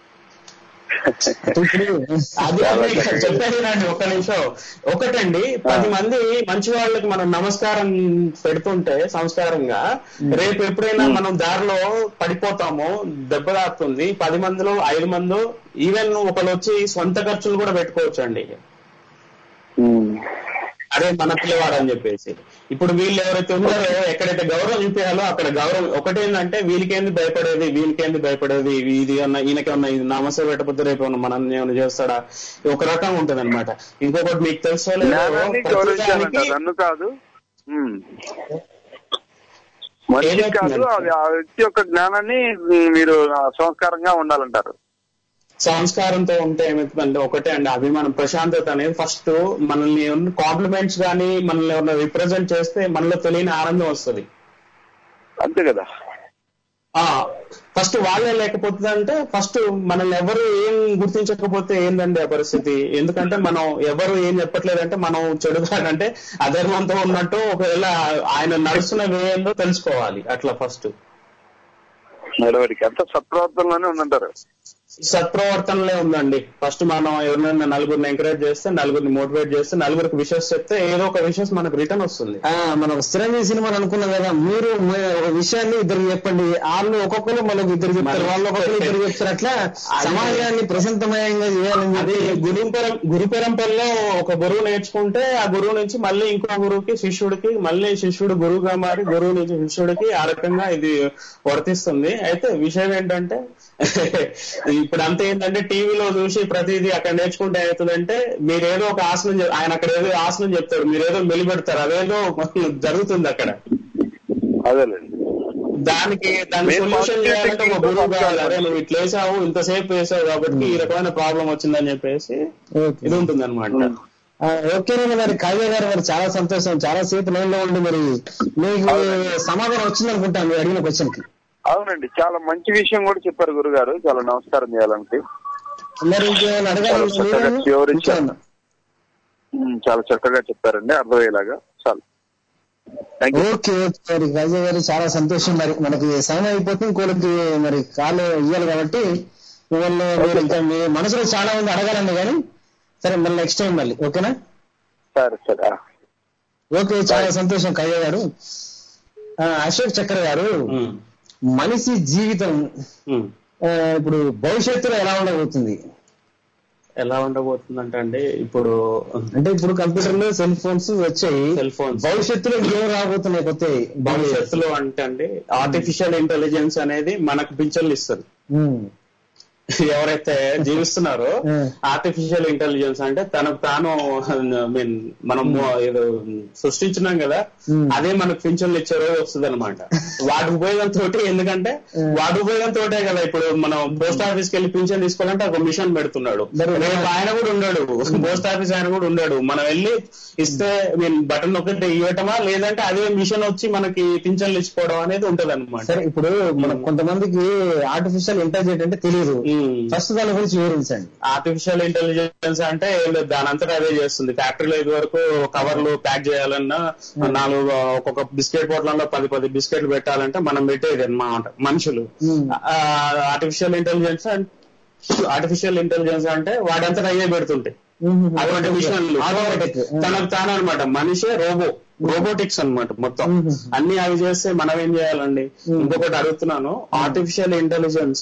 అది చెప్పేది ఒక్క నిమిషం. ఒకటండి, పది మంది మంచి వాళ్ళకి మనం నమస్కారం పెడుతుంటే సంస్కారంగా, రేపు ఎప్పుడైనా మనం దారిలో పడిపోతామో, దెబ్బ తాకుతుంది, పది మందిలో ఐదు మంది ఈవెన్ ఒకళ్ళు వచ్చి సొంత ఖర్చులు కూడా పెట్టుకోవచ్చు అండి, అదే మన పిల్లవాడని చెప్పేసి. ఇప్పుడు వీళ్ళు ఎవరైతే ఉన్నారో ఎక్కడైతే గౌరవం చూపించాలో అక్కడ గౌరవం ఒకటేందంటే వీళ్ళకేంది భయపడేది వీళ్ళకేంది భయపడేది ఇది అన్న ఈయనకేమన్నా ఇది నమస్తే పెట్టకపోతే రేపు ఏమన్నా మనం ఏమైనా చేస్తాడా ఒక రకంగా ఉంటది అనమాట. ఇంకొకటి మీకు తెలుసో నన్ను కాదు మనిషి కాదు అది ఆ వ్యక్తి యొక్క జ్ఞానాన్ని మీరు సంస్కారంగా ఉండాలంటారు. సంస్కారంతో ఉంటే ఏమవుతుందంటే ఒకటే అండి అభిమానం ప్రశాంతత అనేది ఫస్ట్ మనల్ని కాంప్లిమెంట్స్ కానీ మనల్ని ఎవరైనా రిప్రజెంట్ చేస్తే మనలో తెలియని ఆనందం వస్తుంది అంతే కదా. ఆ ఫస్ట్ వాళ్ళే లేకపోతే అంటే ఫస్ట్ మనల్ని ఎవరు ఏం గుర్తించకపోతే ఏందండి ఆ పరిస్థితి. ఎందుకంటే మనం ఎవరు ఏం చెప్పట్లేదంటే మనం చెడుగానంటే అధర్మంతో ఉన్నట్టు ఒకవేళ ఆయన నడుస్తున్న వేయంలో తెలుసుకోవాలి. అట్లా ఫస్ట్ నడవడికి అంత సత్ప్రవర్తనలోనే ఉందంటారు. సత్ప్రవర్తనలే ఉందండి. ఫస్ట్ మనం ఎవరినైనా నలుగురిని ఎంకరేజ్ చేస్తే నలుగురిని మోటివేట్ చేస్తే నలుగురికి విషయం చెప్తే ఏదో ఒక విషయం మనకు రిటర్న్ వస్తుంది. మనం స్థిరంగా సినిమాలు అనుకున్నాం కదా, మీరు ఒక విషయాన్ని ఇద్దరు చెప్పండి, వాళ్ళు ఒక్కొక్కరు మనకు ఇద్దరు చెప్తారు, వాళ్ళు ఒక్కొక్కరు ఇద్దరు చెప్తారు. అట్లా సమాజాన్ని ప్రశాంతమయంగా చేయాలని చెప్పి గురుపరం గురు పరంపరలో ఒక గురువు నేర్చుకుంటే ఆ గురువు నుంచి మళ్ళీ ఇంకో గురువుకి శిష్యుడికి మళ్ళీ శిష్యుడు గురువుగా మారి గురువు నుంచి శిష్యుడికి ఆ రకంగా ఇది వర్తిస్తుంది. అయితే విషయం ఏంటంటే ఇప్పుడు అంతా ఏంటంటే టీవీలో చూసి ప్రతిదీ అక్కడ నేర్చుకుంటే అవుతుందంటే మీరేదో ఒక ఆసనం ఆయన అక్కడ ఏదో ఆసనం చెప్తాడు, మీరేదో మెలిపెడతారు, అదేదో జరుగుతుంది అక్కడ. దానికి దాని సొల్యూషన్ చేయాలంటే ఒక గురువు కావాలి. అరే నువ్వు ఇట్లా వేసావు ఇంతసేపు వేసావు కాబట్టి ఈ రకమైన ప్రాబ్లం వచ్చిందని చెప్పేసి ఇది ఉంటుంది అనమాట. ఓకేనండి. మరి కావ్య గారు మరి చాలా సంతోషం, చాలా సేపు లైన్ లో ఉండి మరి మీకు సమాధానం వచ్చింది అనుకుంటాను మీరు అడిగిన క్వశ్చన్ కి. అవునండి, చాలా మంచి విషయం కూడా చెప్పారు గురుగారు, చాలా నమస్కారం చేయాలంటే. మరి ఇంకేమైనా అడగాలి? చాలా చక్కగా చెప్పారండి, అర్థమయ్యేలాగా. చాలు, ఓకే ఓకే రాజా గారు చాలా సంతోషం. మరి మనకి సమయం అయిపోతుంది, ఇంకోళ్ళకి మరి కాలు ఇవ్వాలి కాబట్టి మిమ్మల్ని ఇంకా మీ మనసులో చాలా మంది అడగాలండి కానీ సరే మళ్ళీ నెక్స్ట్ టైం మళ్ళీ ఓకేనా? సరే సరే ఓకే, చాలా సంతోషం కావ్య గారు. అశోక్ చక్ర గారు, మనిషి జీవితం ఇప్పుడు భవిష్యత్తులో ఎలా ఉండబోతుంది? ఎలా ఉండబోతుందంటే అండి ఇప్పుడు అంటే ఇప్పుడు కంప్యూటర్లు సెల్ ఫోన్స్ వచ్చాయి, సెల్ ఫోన్స్ భవిష్యత్తులో ఏం రాబోతున్నాయి కొత్తవి? భవిష్యత్తులో అంటే అండి ఆర్టిఫిషియల్ ఇంటెలిజెన్స్ అనేది మనకు పింఛన్లు ఇస్తుంది. ఎవరైతే జీవిస్తున్నారో ఆర్టిఫిషియల్ ఇంటెలిజెన్స్ అంటే తనకు తాను మీన్ మనం ఏదో సృష్టించినాం కదా, అదే మనకు పింఛన్లు ఇచ్చే రోజు వస్తుంది అనమాట. వాటి ఉపయోగం తోటి, ఎందుకంటే వాటి ఉపయోగం తోటే కదా ఇప్పుడు మనం పోస్ట్ ఆఫీస్కి వెళ్ళి పింఛన్ తీసుకోవాలంటే ఒక మిషన్ పెడుతున్నాడు, రేపు ఆయన కూడా ఉన్నాడు, పోస్ట్ ఆఫీస్ ఆయన కూడా ఉన్నాడు. మనం వెళ్ళి ఇస్తే మీన్ బటన్ ఒకటి ఇవ్వటమా లేదంటే అదే మిషన్ వచ్చి మనకి పింఛన్లు ఇచ్చుకోవడం అనేది ఉంటది అనమాట. సరే, ఇప్పుడు మనం కొంతమందికి ఆర్టిఫిషియల్ ఇంటెలిజెన్స్ అంటే తెలియదు, ఫస్ట్ దాని గురించి వివరించండి. ఆర్టిఫిషియల్ ఇంటెలిజెన్స్ అంటే దాని అంతటా అదే చేస్తుంది. ఫ్యాక్టరీలో ఇది వరకు కవర్లు ప్యాక్ చేయాలన్నా నాలుగు ఒక్కొక్క బిస్కెట్ పొట్లలో పది పది బిస్కెట్లు పెట్టాలంటే మనం పెట్టేది అన్నమాట మనుషులు. ఆర్టిఫిషియల్ ఇంటెలిజెన్స్ ఆర్టిఫిషియల్ ఇంటెలిజెన్స్ అంటే వాడంతటా అయ్యే పెడుతుంటాయి అటువంటి మిషన్లు తనకు తాను అనమాట. మనిషే రోబో రోబోటిక్స్ అనమాట మొత్తం అన్ని అవి చేస్తే మనం ఏం చేయాలండి? ఇంకొకటి అడుగుతున్నాను, ఆర్టిఫిషియల్ ఇంటెలిజెన్స్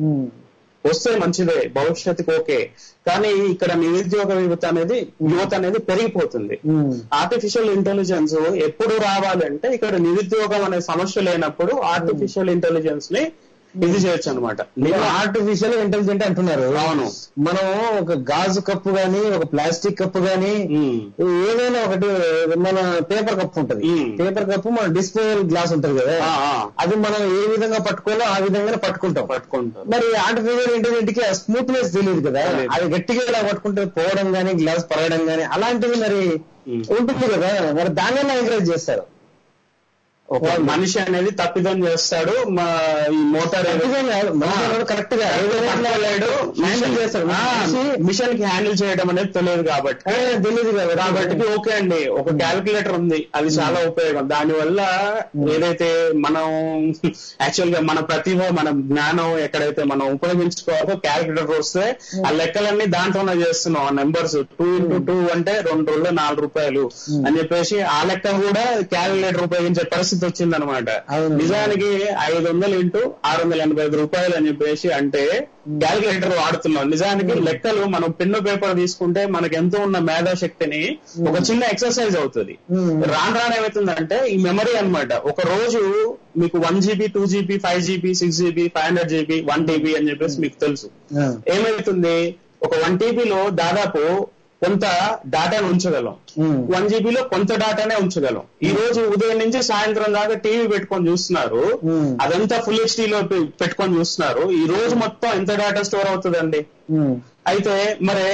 వస్తే మంచిదే, భవిష్యత్తుకి ఓకే, కానీ ఇక్కడ నిరుద్యోగ యువత అనేది యువత అనేది పెరిగిపోతుంది. ఆర్టిఫిషియల్ ఇంటెలిజెన్స్ ఎప్పుడు రావాలంటే ఇక్కడ నిరుద్యోగం అనే సమస్య లేనప్పుడు ఆర్టిఫిషియల్ ఇంటెలిజెన్స్ ని ఇది చేయొచ్చు అనమాట. నేను ఆర్టిఫిషియల్ ఇంటెలిజెంట్ అంటున్నారు. అవును, మనం ఒక గాజు కప్పు గానీ ఒక ప్లాస్టిక్ కప్పు గానీ ఏదైనా ఒకటి, మన పేపర్ కప్పు ఉంటది, పేపర్ కప్పు మన డిస్పోజల్ గ్లాస్ ఉంటది కదా, అది మనం ఏ విధంగా పట్టుకోవాలో ఆ విధంగా పట్టుకుంటాం పట్టుకుంటాం మరి ఆర్టిఫిషియల్ ఇంటెలిజెంట్ కి స్మూత్నెస్ తెలియదు కదా, అది గట్టిగా ఇలా పట్టుకుంటే పోవడం గానీ గ్లాస్ పరగడం గానీ అలాంటివి మరి ఉంటుంది కదా, మరి దానివల్ల ఎంకరేజ్ చేస్తారు. ఒక మనిషి అనేది తప్పిదం చేస్తాడు, ఈ మోటార్ కరెక్ట్ గా హ్యాండిల్ చేస్తాడు, మిషన్ కి హ్యాండిల్ చేయడం అనేది తెలియదు కాబట్టి తెలియదు కాబట్టి ఓకే అండి. ఒక క్యాలిక్యులేటర్ ఉంది, అది చాలా ఉపయోగం. దాని వల్ల ఏదైతే మనం యాక్చువల్ గా మన ప్రతిభ మన జ్ఞానం ఎక్కడైతే మనం ఉపయోగించుకోవాలో క్యాలిక్యులేటర్ వస్తే ఆ లెక్కలన్నీ దాంట్లోనే చేస్తున్నాం. ఆ నెంబర్స్ టూ ఇంటూ టూ అంటే రెండు రోజులు నాలుగు రూపాయలు అని చెప్పేసి ఆ లెక్క కూడా క్యాలిక్యులేటర్ ఉపయోగించే పరిస్థితి పరిస్థితి వచ్చిందనమాట. నిజానికి ఐదు వందలు ఇంటూ ఆరు వందల ఎనభై ఐదు రూపాయలు అని చెప్పేసి అంటే క్యాలిక్యులేటర్ వాడుతున్నాం. నిజానికి లెక్కలు మనం పెన్ను పేపర్ తీసుకుంటే మనకి ఎంతో ఉన్న మేధాశక్తిని ఒక చిన్న ఎక్సర్సైజ్ అవుతుంది. రాను రాను ఏమవుతుందంటే ఈ మెమరీ అనమాట. ఒక రోజు మీకు one GB two GB five GB six GB five hundred GB one TB అని చెప్పేసి మీకు తెలుసు. ఏమవుతుంది, ఒక వన్ టీబీలో దాదాపు కొంత డాటాను ఉంచగలం, వన్ జీబీలో కొంత డాటానే ఉంచగలం. ఈ రోజు ఉదయం నుంచి సాయంత్రం దాకా టీవీ పెట్టుకొని చూస్తున్నారు, అదంతా ఫుల్ హెచ్డీలో పెట్టుకొని చూస్తున్నారు. ఈ రోజు మొత్తం ఎంత డాటా స్టోర్ అవుతుందండి? అయితే మరి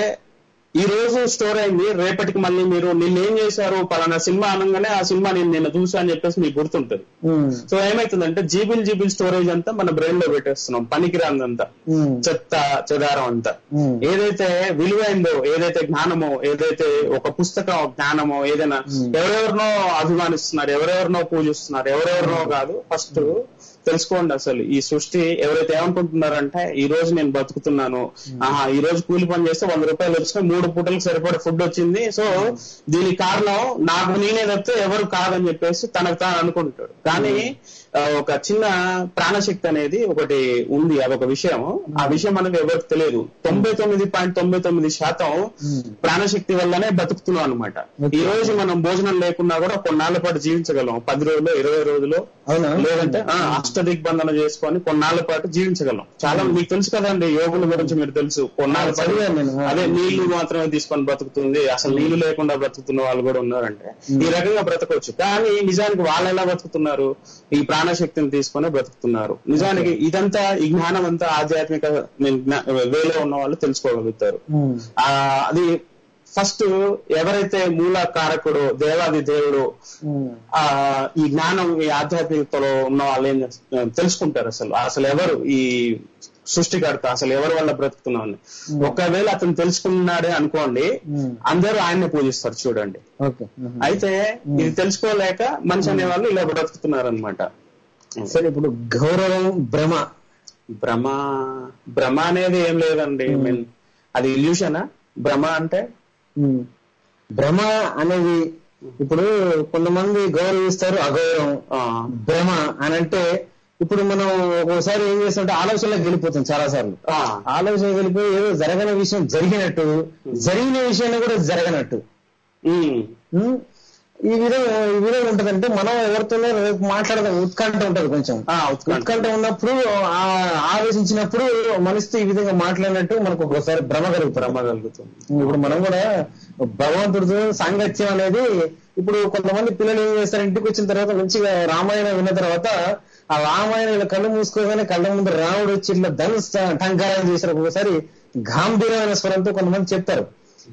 ఈ రోజు స్టోర్ అయింది, రేపటికి మళ్ళీ మీరు నిన్న ఏం చేశారు పలానా సినిమా అనగానే ఆ సినిమా నేను నిన్న చూసా అని చెప్పేసి మీకు గుర్తుంటది. సో ఏమైతుందంటే జీబీల్ జీబీల్ స్టోరేజ్ అంతా మన బ్రెయిన్ లో పెట్టేస్తున్నాం, పనికిరాందంతా, చెత్త చెదారం అంతా. ఏదైతే విలువైందో, ఏదైతే జ్ఞానమో, ఏదైతే ఒక పుస్తకం జ్ఞానమో ఏదైనా ఎవరెవరినో అభిమానిస్తున్నారు, ఎవరెవరినో పూజిస్తున్నారు, ఎవరెవరినో కాదు, ఫస్ట్ తెలుసుకోండి. అసలు ఈ సృష్టి ఎవరైతే ఏమనుకుంటున్నారంటే ఈ రోజు నేను బతుకుతున్నాను, ఆహా ఈ రోజు కూలి పని చేస్తే వంద రూపాయలు వచ్చినా మూడు పూటలకు సరిపడే ఫుడ్ వచ్చింది, సో దీనికి కారణం నాకు నేనే తప్పితే ఎవరు కాదని చెప్పేసి తనకు తాను అనుకుంటాడు. కానీ ఒక చిన్న ప్రాణశక్తి అనేది ఒకటి ఉంది, అదొక విషయం. ఆ విషయం అనేది ఎవరికి తెలియదు. తొంభై తొమ్మిది పాయింట్ తొంభై తొమ్మిది శాతం ప్రాణశక్తి వల్లనే బతుకుతున్నాం అనమాట. ఈ రోజు మనం భోజనం లేకున్నా కూడా కొన్నాళ్ల పాటు జీవించగలం, పది రోజులు ఇరవై రోజులు లేదంటే అష్టదిగ్బంధన చేసుకొని కొన్నాళ్ల పాటు జీవించగలం. చాలా మీకు తెలుసు కదండి, యోగుల గురించి మీరు తెలుసు. కొన్నాళ్ళ పాటు అదే నీళ్లు మాత్రమే తీసుకొని బతుకుతుంది, అసలు నీళ్లు లేకుండా బ్రతుకుతున్న వాళ్ళు కూడా ఉన్నారంటే ఈ రకంగా బ్రతకొచ్చు. కానీ నిజానికి వాళ్ళు ఎలా బతుకుతున్నారు? ఈ ప్రాణశక్తిని తీసుకొని బ్రతుకుతున్నారు. నిజానికి ఇదంతా ఈ జ్ఞానం అంతా ఆధ్యాత్మిక వేలో ఉన్న వాళ్ళు తెలుసుకోగలుగుతారు. ఆ అది ఫస్ట్ ఎవరైతే మూల కారకుడు దేవాది దేవుడు ఆ ఈ జ్ఞానం ఈ ఆధ్యాత్మికతలో ఉన్న వాళ్ళు ఏం తెలుసుకుంటారు. అసలు అసలు ఎవరు ఈ సృష్టికర్త, అసలు ఎవరి వల్ల బ్రతుకుతున్నామని ఒకవేళ అతను తెలుసుకున్నాడే అనుకోండి, అందరూ ఆయన్ని పూజిస్తారు. చూడండి, అయితే ఇది తెలుసుకోలేక మనిషి అనే వాళ్ళు ఇలా బ్రతుకుతున్నారు అనమాట. సరే, ఇప్పుడు గౌరవం భ్రమ భ్రమ భ్రమ అనేది ఏం లేదండి. మీన్ అది ఇల్యూషనా భ్రమ అంటే? భ్రమ అనేది ఇప్పుడు కొంతమంది గౌరవిస్తారు, అగౌరవం. భ్రమ అని అంటే ఇప్పుడు మనం ఒక్కోసారి ఏం చేస్తుంటే ఆలోచనలోకి వెళ్ళిపోతాం. చాలా సార్లు ఆలోచన వెళ్ళిపోయి ఏదో జరగని విషయం జరిగినట్టు, జరిగిన విషయాన్ని కూడా జరగనట్టు ఈ విధంగా ఈ విధంగా ఉంటదంటే మనం ఎవరితోనే మాట్లాడదాం ఉత్కంఠ ఉంటది. కొంచెం ఉత్కంఠ ఉన్నప్పుడు ఆలోచించినప్పుడు మనిషితో ఈ విధంగా మాట్లాడినట్టు మనకు ఒకసారి భ్రమ కలుగుతుంది భ్రమ కలుగుతుంది ఇప్పుడు మనం కూడా భగవంతుడితో సాంగత్యం అనేది, ఇప్పుడు కొంతమంది పిల్లలు ఏం చేస్తారు, ఇంటికి వచ్చిన తర్వాత మంచిగా రామాయణం విన్న తర్వాత ఆ రామాయణం ఇలా కళ్ళు మూసుకోగానే కళ్ళ ముందు రాముడు వచ్చి ఇట్లా ధనుస్ టంకారం చేశారు. ఒకసారి గాంభీర్యమైన స్వరంతో కొంతమంది చెప్తారు.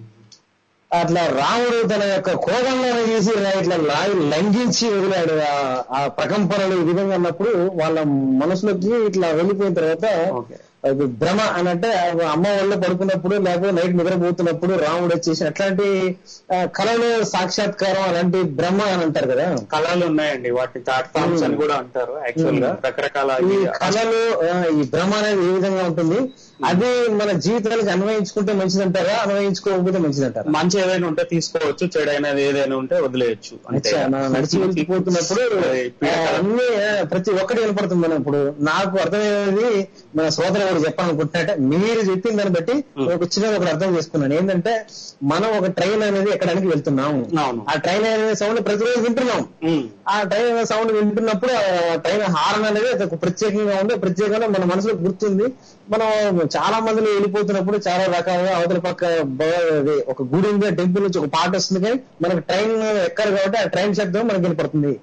అట్లా రాముడు తన యొక్క కోదంలోనే చేసి ఇట్లా లాగి లంఘించి వదిలాడు ఆ ప్రకంపనలు ఈ విధంగా అన్నప్పుడు వాళ్ళ మనసులోకి ఇట్లా వెళ్ళిపోయిన తర్వాత అది భ్రమ అని అంటే అమ్మ వాళ్ళు పడుకున్నప్పుడు లేకపోతే నైట్ నిద్రపోతున్నప్పుడు రాముడు వచ్చేసి అట్లాంటి కళలు సాక్షాత్కారం అలాంటి భ్రమ అని అంటారు కదా. కళలు ఉన్నాయండి, వాటిని థాట్ ఫామ్స్ అని కూడా అంటారు. యాక్చువల్ గా రకరకాల ఈ కళలు ఈ భ్రమ అనేది ఏ విధంగా ఉంటుంది, అది మన జీవితానికి అన్వయించుకుంటే మంచిదంటారా, అన్వయించుకోకపోతే మంచిదంటారా? మంచి ఏదైనా ఉంటే తీసుకోవచ్చు, చెడు అనేది ఏదైనా ఉంటే వదిలేయచ్చు. నడిచి వెళ్ళిపోతున్నప్పుడు అన్ని ప్రతి ఒక్కటి వినపడుతుంది. మనం ఇప్పుడు నాకు అర్థమయ్యేది మన సోదరు కూడా చెప్పాలనుకుంటున్నట్టే మీరు చెప్పిన దాన్ని బట్టి ఒక చిన్న ఒకటి అర్థం చేసుకున్నాను. ఏంటంటే మనం ఒక ట్రైన్ అనేది ఎక్కడానికి వెళ్తున్నాం, ఆ ట్రైన్ అనే సౌండ్ ప్రతిరోజు వింటున్నాం. ఆ ట్రైన్ అనే సౌండ్ వింటున్నప్పుడు ట్రైన్ హార్న్ అనేది ఒక ప్రత్యేకంగా ఉంది, ప్రత్యేకంగా మన మనసులో గుర్తుంది. మనం చాలా మందిలో వెళ్ళిపోతున్నప్పుడు చాలా రకాలుగా అవతల పక్క ఒక గుడి ఉంది, టెంపుల్ నుంచి ఒక పాట వస్తుంది, కానీ మనకు ట్రైన్ ఎక్కరు కాబట్టి ఆ ట్రైన్ శబ్దం మనకి వినపడుతుంది.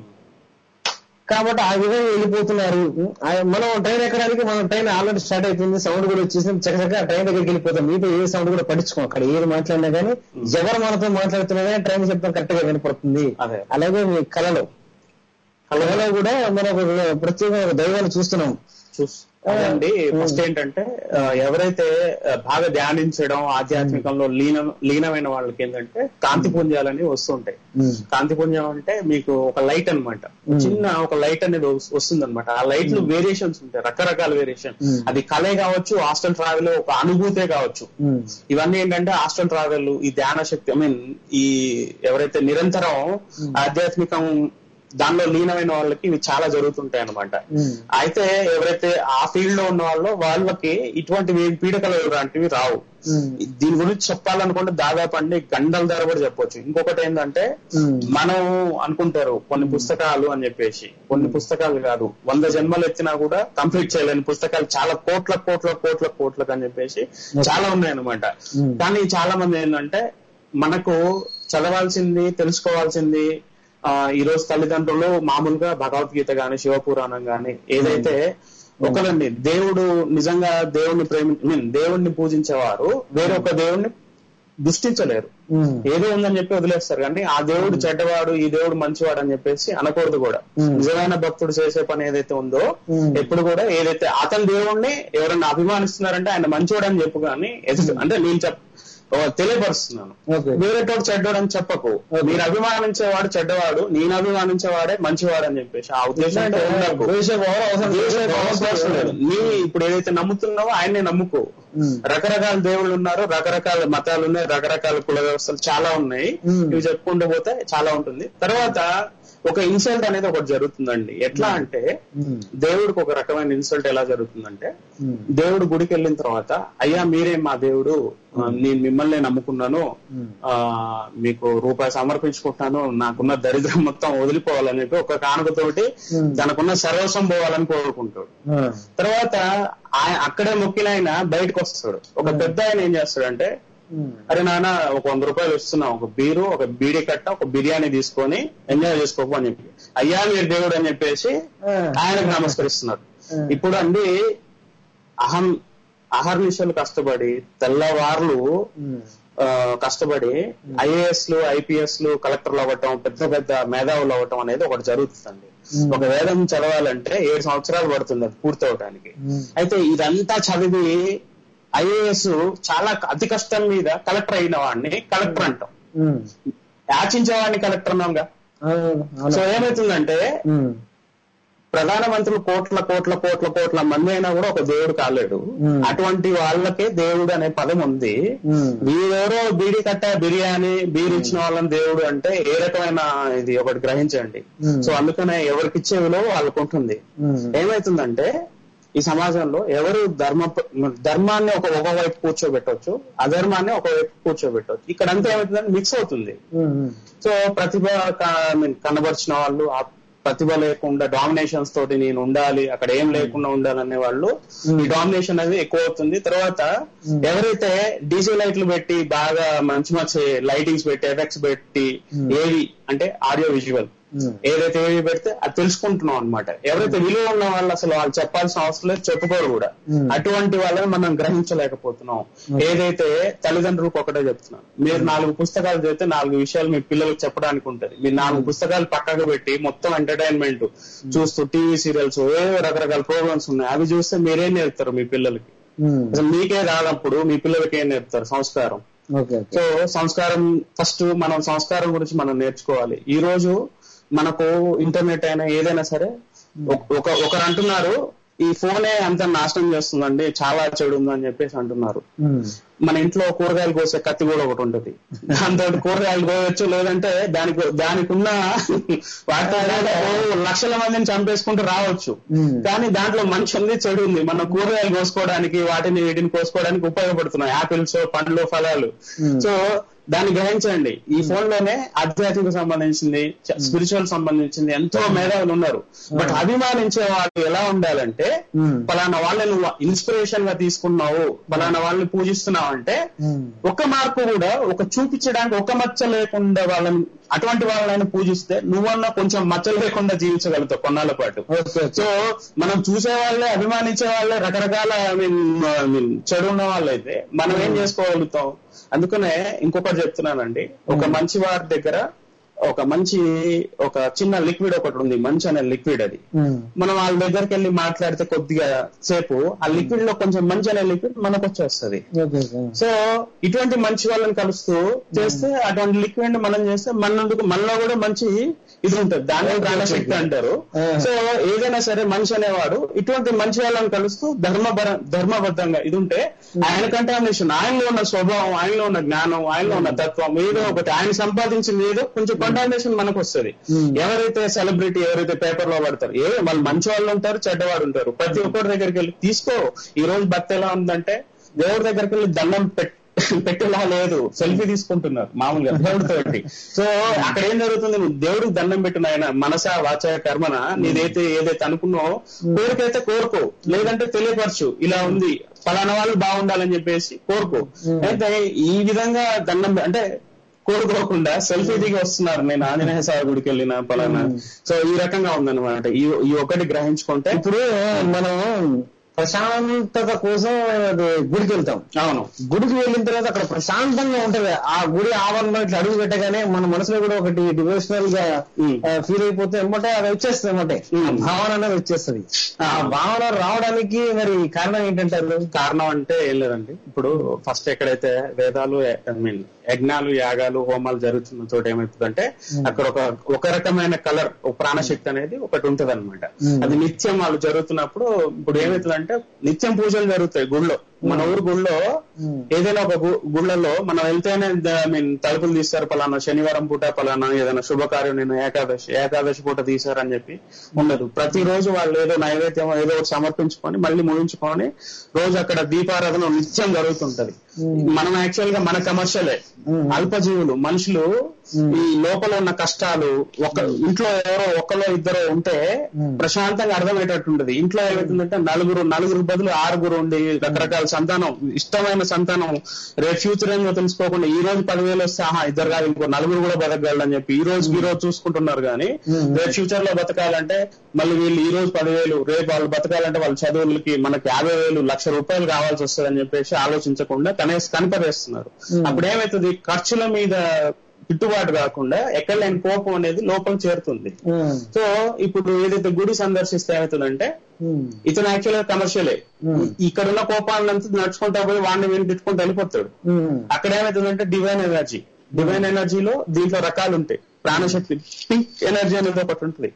కాబట్టి ఆ విధంగా వెళ్ళిపోతున్నారు. మనం ట్రైన్ ఎక్కడానికి మనం ట్రైన్ ఆల్రెడీ స్టార్ట్ అయిపోయింది, సౌండ్ కూడా వచ్చేసి చక్కగా ట్రైన్ దగ్గరికి వెళ్ళిపోతాం. మీతో ఏ సౌండ్ కూడా పట్టించుకో, అక్కడ ఏది మాట్లాడినా కానీ ఎవరు మనతో మాట్లాడుతున్నా కానీ ట్రైన్ శబ్దం కరెక్ట్ గా వినపడుతుంది. అలాగే మీ కళలో కళలో కూడా మనం ప్రత్యేకంగా దైవాన్ని చూస్తున్నాం. అదండి ఫస్ట్ ఏంటంటే ఎవరైతే బాగా ధ్యానించడం ఆధ్యాత్మికంలో లీనం లీనమైన వాళ్ళకి ఏంటంటే కాంతి పుంజాలని వస్తుంటాయి. కాంతి పుంజం అంటే మీకు ఒక లైట్ అనమాట, చిన్న ఒక లైట్ అనేది వస్తుంది అనమాట. ఆ లైట్ లో వేరియేషన్స్ ఉంటాయి, రకరకాల వేరియేషన్. అది కళే కావచ్చు, హాస్టల్ ట్రావెల్ ఒక అనుభూతే కావచ్చు. ఇవన్నీ ఏంటంటే హాస్టల్ ట్రావెల్ ఈ ధ్యాన శక్తి, ఐ మీన్ ఈ ఎవరైతే నిరంతరం ఆధ్యాత్మికం దానిలో లీనమైన వాళ్ళకి ఇవి చాలా జరుగుతుంటాయి అనమాట. అయితే ఎవరైతే ఆ ఫీల్డ్ లో ఉన్న వాళ్ళో వాళ్ళకి ఇటువంటి పీడకలు లాంటివి రావు. దీని గురించి చెప్పాలనుకుంటే దాదాపు అండి గంటల ధర కూడా చెప్పొచ్చు. ఇంకొకటి ఏంటంటే మనం అనుకుంటారు కొన్ని పుస్తకాలు అని చెప్పేసి, కొన్ని పుస్తకాలు కాదు, వంద జన్మలు ఎత్తినా కూడా కంప్లీట్ చేయలేని పుస్తకాలు చాలా కోట్ల కోట్ల కోట్ల కోట్లకు అని చెప్పేసి చాలా ఉన్నాయన్నమాట. కానీ చాలా మంది ఏంటంటే మనకు చదవాల్సింది, తెలుసుకోవాల్సింది ఆ ఈ రోజు తల్లిదండ్రులు మామూలుగా భగవద్గీత గాని శివపురాణం గాని ఏదైతే ఒకరండి దేవుడు నిజంగా దేవుణ్ణి ప్రేమి మీన్ దేవుణ్ణి పూజించేవారు వేరొక దేవుణ్ణి దృష్టించలేరు. ఏదో ఉందని చెప్పి వదిలేస్తారు. కానీ ఆ దేవుడు చెడ్డవాడు, ఈ దేవుడు మంచివాడు అని చెప్పేసి అనకూడదు కూడా. నిజమైన భక్తుడు చేసే పని ఏదైతే ఉందో ఎప్పుడు కూడా ఏదైతే అతని దేవుణ్ణి ఎవరన్నా అభిమానిస్తున్నారంటే ఆయన మంచివాడు అని చెప్పు. కానీ అంటే నేను చెప్ తెలియపరుస్తున్నాను, వేరేటోడు చెడ్డవాడు అని చెప్పకు. మీరు అభిమానించేవాడు చెడ్డవాడు, నేను అభిమానించేవాడే మంచివాడు అని చెప్పేసి ఆ ఉద్దేశం నీ ఇప్పుడు ఏదైతే నమ్ముతున్నావో ఆయన్నే నమ్ముకో. రకరకాల దేవుళ్ళు ఉన్నారు, రకరకాల మతాలు ఉన్నాయి, రకరకాల కుల వ్యవస్థలు చాలా ఉన్నాయి. ఇవి చెప్పుకుంటూ పోతే చాలా ఉంటుంది. తర్వాత ఒక ఇన్సల్ట్ అనేది ఒకటి జరుగుతుందండి. ఎట్లా అంటే దేవుడికి ఒక రకమైన ఇన్సల్ట్ ఎలా జరుగుతుందంటే, దేవుడు గుడికి వెళ్ళిన తర్వాత అయ్యా మీరే మా దేవుడు, నేను మిమ్మల్ని నమ్ముకున్నాను, ఆ మీకు రూపాయి సమర్పించుకుంటాను, నాకున్న దరిద్రం మొత్తం వదిలిపోవాలని చెప్పి ఒక కానుకతోటి తనకున్న సర్వస్వం పోవాలని కోరుకుంటాడు. తర్వాత ఆయన అక్కడే మొక్కిన ఆయన బయటకు వస్తాడు. ఒక పెద్ద ఆయన ఏం చేస్తాడంటే, అరే నాన్న ఒక వంద రూపాయలు ఇస్తున్నాం, ఒక బీరు, ఒక బీడీ కట్ట, ఒక బిర్యానీ తీసుకొని ఎంజాయ్ చేసుకోకు అని చెప్పి, అయ్యా మీరు దేవుడు అని చెప్పేసి ఆయనకు నమస్కరిస్తున్నారు. ఇప్పుడు అండి అహం అహర్నిశలు కష్టపడి తెల్లవార్లు ఆ కష్టపడి ఐఏఎస్ లు ఐపీఎస్ లు కలెక్టర్లు అవ్వటం, పెద్ద పెద్ద మేధావులు అవ్వటం అనేది ఒకటి జరుగుతుందండి. ఒక వేదం చదవాలంటే ఏడు సంవత్సరాలు పడుతుంది అది పూర్తి అవడానికి. అయితే ఇదంతా చదివి ఐఏఎస్ చాలా అతి కష్టం మీద కలెక్టర్ అయిన వాడిని కలెక్టర్ అంటాం, యాచించేవాడిని కలెక్టర్ అన్నాంగా. సో ఏమవుతుందంటే ప్రధానమంత్రులు కోట్ల కోట్ల కోట్ల కోట్ల మంది అయినా కూడా ఒక దేవుడు కాలేడు. అటువంటి వాళ్ళకే దేవుడు అనే పదం ఉంది. వీరెవరో బీడీ కట్ట బిర్యానీ బీరు ఇచ్చిన వాళ్ళని దేవుడు అంటే ఏ రకమైన ఇది ఒకటి గ్రహించండి. సో అందుకనే ఎవరికిచ్చే విలువ వాళ్ళకు ఉంటుంది. ఏమైతుందంటే ఈ సమాజంలో ఎవరు ధర్మ ధర్మాన్ని ఒక ఒకవైపు కూర్చోబెట్టవచ్చు, అధర్మాన్ని ఒకవైపు కూర్చోబెట్టవచ్చు. ఇక్కడ అంతా ఏమవుతుందంటే మిక్స్ అవుతుంది. సో ప్రతిభ కనబరిచిన వాళ్ళు ఆ ప్రతిభ లేకుండా డామినేషన్స్ తోటి నేను ఉండాలి, అక్కడ ఏం లేకుండా ఉండాలనే వాళ్ళు ఈ డామినేషన్ అనేది ఎక్కువ అవుతుంది. తర్వాత ఎవరైతే డీజే లైట్లు పెట్టి బాగా మంచి మంచి లైటింగ్స్ పెట్టి ఎఫెక్ట్స్ పెట్టి ఏవి అంటే ఆడియో విజువల్ ఏదైతే ఏవి పెడితే అది తెలుసుకుంటున్నాం అనమాట. ఎవరైతే విలువ ఉన్న వాళ్ళు అసలు వాళ్ళు చెప్పాల్సిన అవసరం లేదు, చెప్పుకోరు కూడా. అటువంటి వాళ్ళని మనం గ్రహించలేకపోతున్నాం. ఏదైతే తల్లిదండ్రులకు ఒకటే చెప్తున్నాం, మీరు నాలుగు పుస్తకాలు చదివితే నాలుగు విషయాలు మీ పిల్లలకు చెప్పడానికి ఉంటది. మీరు నాలుగు పుస్తకాలు పక్కకు పెట్టి మొత్తం ఎంటర్టైన్మెంట్ చూస్తూ టీవీ సీరియల్స్ ఏవో రకరకాల ప్రోగ్రామ్స్ ఉన్నాయి అవి చూస్తే మీరేం నేర్పుతారు మీ పిల్లలకి? అసలు మీకే రానప్పుడు మీ పిల్లలకి ఏం నేర్పుతారు? సంస్కారం. సో సంస్కారం ఫస్ట్ మనం సంస్కారం గురించి మనం నేర్చుకోవాలి. ఈ రోజు మనకు ఇంటర్నెట్ అయినా ఏదైనా సరే ఒక ఒకరు అంటున్నారు ఈ ఫోనే అంత నాశనం చేస్తుందండి, చాలా చెడు ఉందని చెప్పేసి అంటున్నారు. మన ఇంట్లో కూరగాయలు కోసే కత్తి కూడా ఒకటి ఉంటుంది, దాంతో కూరగాయలు కోయచ్చు. లేదంటే దానికి దానికి ఉన్న వాటి లక్షల మందిని చంపేసుకుంటూ రావచ్చు. కానీ దాంట్లో మనిషి ఉంది, చెడు ఉంది. మనం కూరగాయలు కోసుకోవడానికి వాటిని వీటిని కోసుకోవడానికి ఉపయోగపడుతున్నాయి, యాపిల్స్, పండ్లు, ఫలాలు. సో దాన్ని గ్రహించండి. ఈ ఫోన్ లోనే ఆధ్యాత్మిక సంబంధించింది, స్పిరిచువల్ సంబంధించింది ఎంతో మేధావులు ఉన్నారు. బట్ అభిమానించే వాళ్ళు ఎలా ఉండాలంటే, పలానా వాళ్ళని నువ్వు ఇన్స్పిరేషన్ గా తీసుకున్నావు, పలానా వాళ్ళని పూజిస్తున్నావు అంటే ఒక మార్పు కూడా ఒక చూపించడానికి ఒక మచ్చ లేకుండా వాళ్ళని అటువంటి వాళ్ళని పూజిస్తే నువ్వన్నా కొంచెం మచ్చ లేకుండా జీవించగలుగుతావు కొన్నాళ్ళ పాటు. సో మనం చూసే వాళ్ళే అభిమానించే వాళ్ళే రకరకాల ఐ మీన్ చెడు ఉన్న వాళ్ళైతే మనం ఏం చేసుకోగలుగుతాం? అందుకనే ఇంకొకటి చెప్తున్నానండి, ఒక మంచి వారి దగ్గర ఒక మంచి ఒక చిన్న లిక్విడ్ ఒకటి ఉంది, మంచి అనే లిక్విడ్. అది మనం వాళ్ళ దగ్గరికి వెళ్ళి మాట్లాడితే కొద్దిగా సేపు ఆ లిక్విడ్ లో కొంచెం మంచి అనే లిక్విడ్ మనకు వచ్చేస్తుంది. సో ఇటువంటి మంచి వాళ్ళని కలుస్తూ చేస్తే అటువంటి లిక్విడ్ మనం చేస్తే మనందుకు మనలో కూడా మంచి ఇది ఉంటుంది, దాన్ని ప్రాణశక్తి అంటారు. సో ఏదైనా సరే మనిషి అనేవాడు ఇటువంటి మంచి వాళ్ళని కలుస్తూ ధర్మ ధర్మబద్ధంగా ఇది ఉంటే ఆయన కంటామినేషన్, ఆయనలో ఉన్న స్వభావం, ఆయనలో ఉన్న జ్ఞానం, ఆయనలో ఉన్న తత్వం ఏదో ఒకటి ఆయన సంపాదించింది ఏదో కొంచెం కంటామినేషన్ మనకు వస్తుంది. ఎవరైతే సెలబ్రిటీ ఎవరైతే పేపర్ లో పడతారు, ఏ వాళ్ళు మంచి వాళ్ళు ఉంటారు, చెడ్డవాడు ఉంటారు. ప్రతి ఒక్కరి దగ్గరికి వెళ్ళి తీసుకో, ఈ రోజు భక్తి ఎలా ఉందంటే దేవుడి దగ్గరికి వెళ్ళి దండం పెట్టి పెట్టేలా లేదు, సెల్ఫీ తీసుకుంటున్నారు మామూలుగా దేవుడితోటి. సో అక్కడ ఏం జరుగుతుంది, నువ్వు దేవుడికి దండం పెట్టిన ఆయన మనస వాచ కర్మన నీదైతే ఏదైతే అనుకున్నావో కోరికైతే కోరుకో, లేదంటే తెలియపరచు ఇలా ఉంది పలానా వాళ్ళు బాగుండాలని చెప్పేసి కోరుకో. అయితే ఈ విధంగా దండం అంటే కోరుకోకుండా సెల్ఫీ దిగి వస్తున్నారు, నేను ఆంజనేయ స్వామి గుడికి వెళ్ళిన పలానా. సో ఈ రకంగా ఉందన్నమాట. ఈ ఈ ఒకటి గ్రహించుకుంటే ఇప్పుడు మనం ప్రశాంతత కోసం గుడికి వెళ్తాం. అవును, గుడికి వెళ్ళిన తర్వాత అక్కడ ప్రశాంతంగా ఉంటది. ఆ గుడి ఆవరణలో ఇట్లా అడుగు పెట్టగానే మన మనసులో కూడా ఒకటి డివోషనల్ గా ఫీల్ అయిపోతే ఏమంటే అది వచ్చేస్తుంది ఏమంటే భావన అనేది వచ్చేస్తుంది. ఆ భావన రావడానికి మరి కారణం ఏంటంటారు? కారణం అంటే ఏం లేదండి, ఇప్పుడు ఫస్ట్ ఎక్కడైతే వేదాలు ఐ మీన్ యజ్ఞాలు యాగాలు హోమాలు జరుగుతున్న చోట ఏమవుతుందంటే అక్కడ ఒక ఒక రకమైన కలర్ ప్రాణశక్తి అనేది ఒకటి ఉంటది అనమాట. అది నిత్యం వాళ్ళు జరుగుతున్నప్పుడు ఇప్పుడు ఏమవుతుందంటే నిత్యం పూజలు జరుగుతాయి గుళ్ళో. మన ఊరు గుళ్ళో ఏదైనా ఒక గుళ్ళలో మనం వెళ్తేనే ఐ మీన్ తలుపులు తీస్తారు, పలానా శనివారం పూట పలానా ఏదైనా శుభకార్యం నేను ఏకాదశి ఏకాదశి పూట తీశారని చెప్పి ఉండదు. ప్రతిరోజు వాళ్ళు ఏదో నైవేద్యం ఏదో ఒకటి సమర్పించుకొని మళ్ళీ ముగించుకొని రోజు అక్కడ దీపారాధన నిత్యం జరుగుతుంటది. మనం యాక్చువల్ గా మన కమర్షియలే, అల్పజీవులు మనుషులు ఈ లోపల ఉన్న కష్టాలు ఒక ఇంట్లో ఎవరో ఒక్కలో ఇద్దరు ఉంటే ప్రశాంతంగా అర్థమయ్యేటట్టుంటది. ఇంట్లో ఏమవుతుందంటే నలుగురు నలుగురు బదులు ఆరుగురు ఉండి రకరకాల సంతానం, ఇష్టమైన సంతానం రేపు ఫ్యూచర్ ఏమో తెలుసుకోకుండా ఈ రోజు పదివేలు వస్తే ఆహా ఇద్దరు కాదు ఇంకో నలుగురు కూడా బతకగలడని చెప్పి ఈ రోజు ఈ రోజు చూసుకుంటున్నారు. కానీ రేపు ఫ్యూచర్ లో బతకాలంటే మళ్ళీ వీళ్ళు ఈ రోజు పదివేలు రేపు వాళ్ళు బతకాలంటే వాళ్ళ చదువులకి మనకి యాభై వేలు లక్ష రూపాయలు కావాల్సి వస్తుంది అని చెప్పేసి ఆలోచించకుండా కనీసం కనిపరేస్తున్నారు. అప్పుడు ఏమవుతుంది, ఖర్చుల మీద గిట్టుబాటు కాకుండా ఎక్కడ లేని కోపం అనేది లోపల చేరుతుంది. సో ఇప్పుడు ఏదైతే గుడి సందర్శిస్తే ఏమవుతుందంటే ఇతను యాక్చువల్ గా కమర్షియలే, ఇక్కడ ఉన్న కోపాలంతా నడుచుకుంటా పోయి వాడిని వీళ్ళు తిట్టుకుంటూ వెళ్ళిపోతాడు. అక్కడ ఏమవుతుందంటే డివైన్ ఎనర్జీ, డివైన్ ఎనర్జీలో దీంట్లో రకాలు ఉంటాయి. ప్రాణశక్తి పింక్ ఎనర్జీ అనేది ఒకటి ఉంటుంది.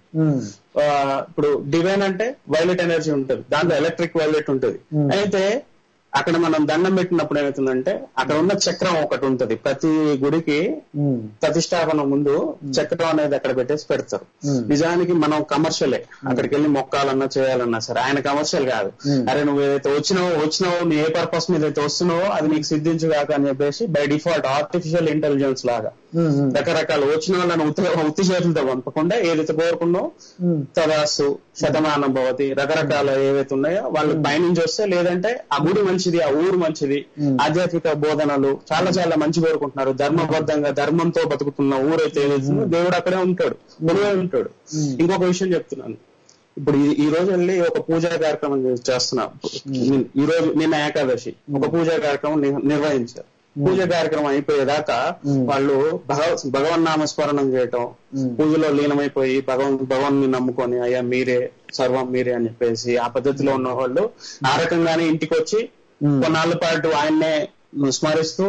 ఇప్పుడు డివైన్ అంటే వైలెట్ ఎనర్జీ ఉంటుంది, దాంట్లో ఎలక్ట్రిక్ వైలెట్ ఉంటుంది. అయితే అక్కడ మనం దండం పెట్టినప్పుడు ఏమవుతుందంటే అక్కడ ఉన్న చక్రం ఒకటి ఉంటది. ప్రతి గుడికి ప్రతిష్టాపన ముందు చక్రం అనేది అక్కడ పెట్టేసి పెడతారు. నిజానికి మనం కమర్షియలే, అక్కడికి వెళ్ళి మొక్కాలన్నా చేయాలన్నా సరే ఆయన కమర్షియల్ కాదు. అరే నువ్వు ఏదైతే వచ్చినావో వచ్చినావో నీ ఏ పర్పస్ మీద అయితే వస్తున్నావో అది నీకు సిద్ధించుగాక అని చెప్పేసి బై డిఫాల్ట్ ఆర్టిఫిషియల్ ఇంటెలిజెన్స్ లాగా రకరకాల వచ్చిన వాళ్ళని ఉత్తి ఉత్తి చేతులతో పంపకుండా ఏదైతే కోరుకున్నావు తదాసు శతమానం భవతి రకరకాల ఏవైతే ఉన్నాయో వాళ్ళు పైనుంచి వస్తే, లేదంటే ఆ గుడి మంచిది ఆ ఊరు మంచిది ఆధ్యాత్మిక బోధనలు చాలా చాలా మంచి కోరుకుంటున్నారు, ధర్మబద్ధంగా ధర్మంతో బతుకుతున్న ఊరైతే ఏదైతుందో దేవుడు అక్కడే ఉంటాడు, గురువే ఉంటాడు. ఇంకొక విషయం చెప్తున్నాను, ఇప్పుడు ఈ రోజు వెళ్ళి ఒక పూజా కార్యక్రమం చేస్తున్నా. ఈ రోజు నిన్న ఏకాదశి ఒక పూజా కార్యక్రమం నిర్వహించారు. పూజ కార్యక్రమం అయిపోయేదాకా వాళ్ళు భగవ భగవన్ నామస్మరణం చేయటం, పూజలో లీనమైపోయి భగవన్ భగవన్ ని నమ్ముకొని అయ్యా మీరే సర్వం మీరే అని చెప్పేసి ఆ పద్ధతిలో ఉన్న వాళ్ళు ఆ రకంగానే ఇంటికి వచ్చి కొన్నాళ్ళ పాటు ఆయన్నే స్మరిస్తూ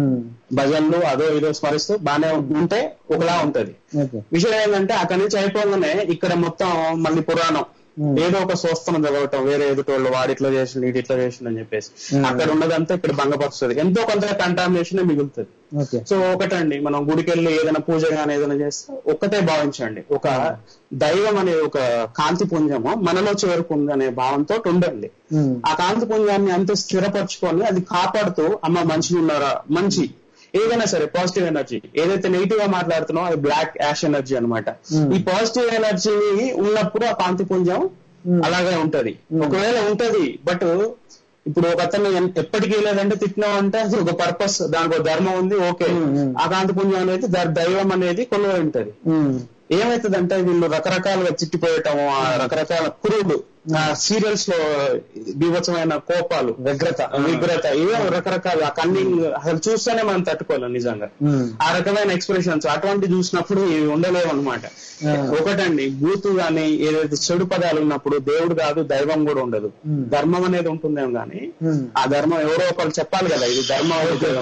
భజనలు అదో ఇదో స్మరిస్తూ బానే ఉంటే ఒకలా ఉంటది. విషయం ఏంటంటే అక్కడి నుంచి అయిపోగానే ఇక్కడ మొత్తం మళ్ళీ పురాణం ఏదో ఒక స్వస్థనం చదవటం, వేరే ఎదుటోళ్ళు వాడి ఇట్లా చేసిండు ఇటు ఇట్లా చేసిండు అని చెప్పేసి అక్కడ ఉన్నదంతా ఇక్కడ భంగపరుస్తుంది, ఎంతో కొంత కంటామినేషన్ మిగులుతుంది. సో ఒకటండి మనం గుడికి వెళ్ళి ఏదైనా పూజ కానీ ఏదైనా చేస్తే ఒక్కటే భావించండి, ఒక దైవం అనే ఒక కాంతి పుంజము మనలో చేరుకుంది అనే భావంతో ఉండండి. ఆ కాంతి పుంజాన్ని అంత స్థిరపరచుకొని అది కాపాడుతూ అమ్మ మంచిగా ఉన్నారా, మంచి ఏదైనా సరే పాజిటివ్ ఎనర్జీ ఏదైతే నెగిటివ్ గా మాట్లాడుతున్నావు అది బ్లాక్ యాష్ ఎనర్జీ అనమాట. ఈ పాజిటివ్ ఎనర్జీ ఉన్నప్పుడు ఆ కాంతి పుంజం అలాగే ఉంటది. ఒకవేళ ఉంటది బట్ ఇప్పుడు ఒక అతను ఎప్పటికీ లేదంటే తిట్టినావు అంటే అసలు ఒక పర్పస్ దానికి ఒక ధర్మం ఉంది, ఓకే ఆ కాంతి పుంజం అనేది దైవం అనేది కొలువై ఉంటది. ఏమైతుందంటే వీళ్ళు రకరకాలుగా చిట్టిపోయటము, ఆ రకరకాల కురుడు సీరియల్స్ లో బీభత్సమైన కోపాలు వ్యగ్రత విగ్రత ఏవో రకరకాల కన్నింగ్ అసలు చూస్తేనే మనం తట్టుకోలేం నిజంగా. ఆ రకమైన ఎక్స్ప్రెషన్స్ అటువంటి చూసినప్పుడు ఇవి ఉండలేవు అనమాట. ఒకటండి బూతు గాని ఏదైతే చెడు పదాలు ఉన్నప్పుడు దేవుడు కాదు దైవం కూడా ఉండదు, ధర్మం అనేది ఉంటుందేమో గానీ ఆ ధర్మం ఎవరో ఒకరు చెప్పాలి కదా ఇది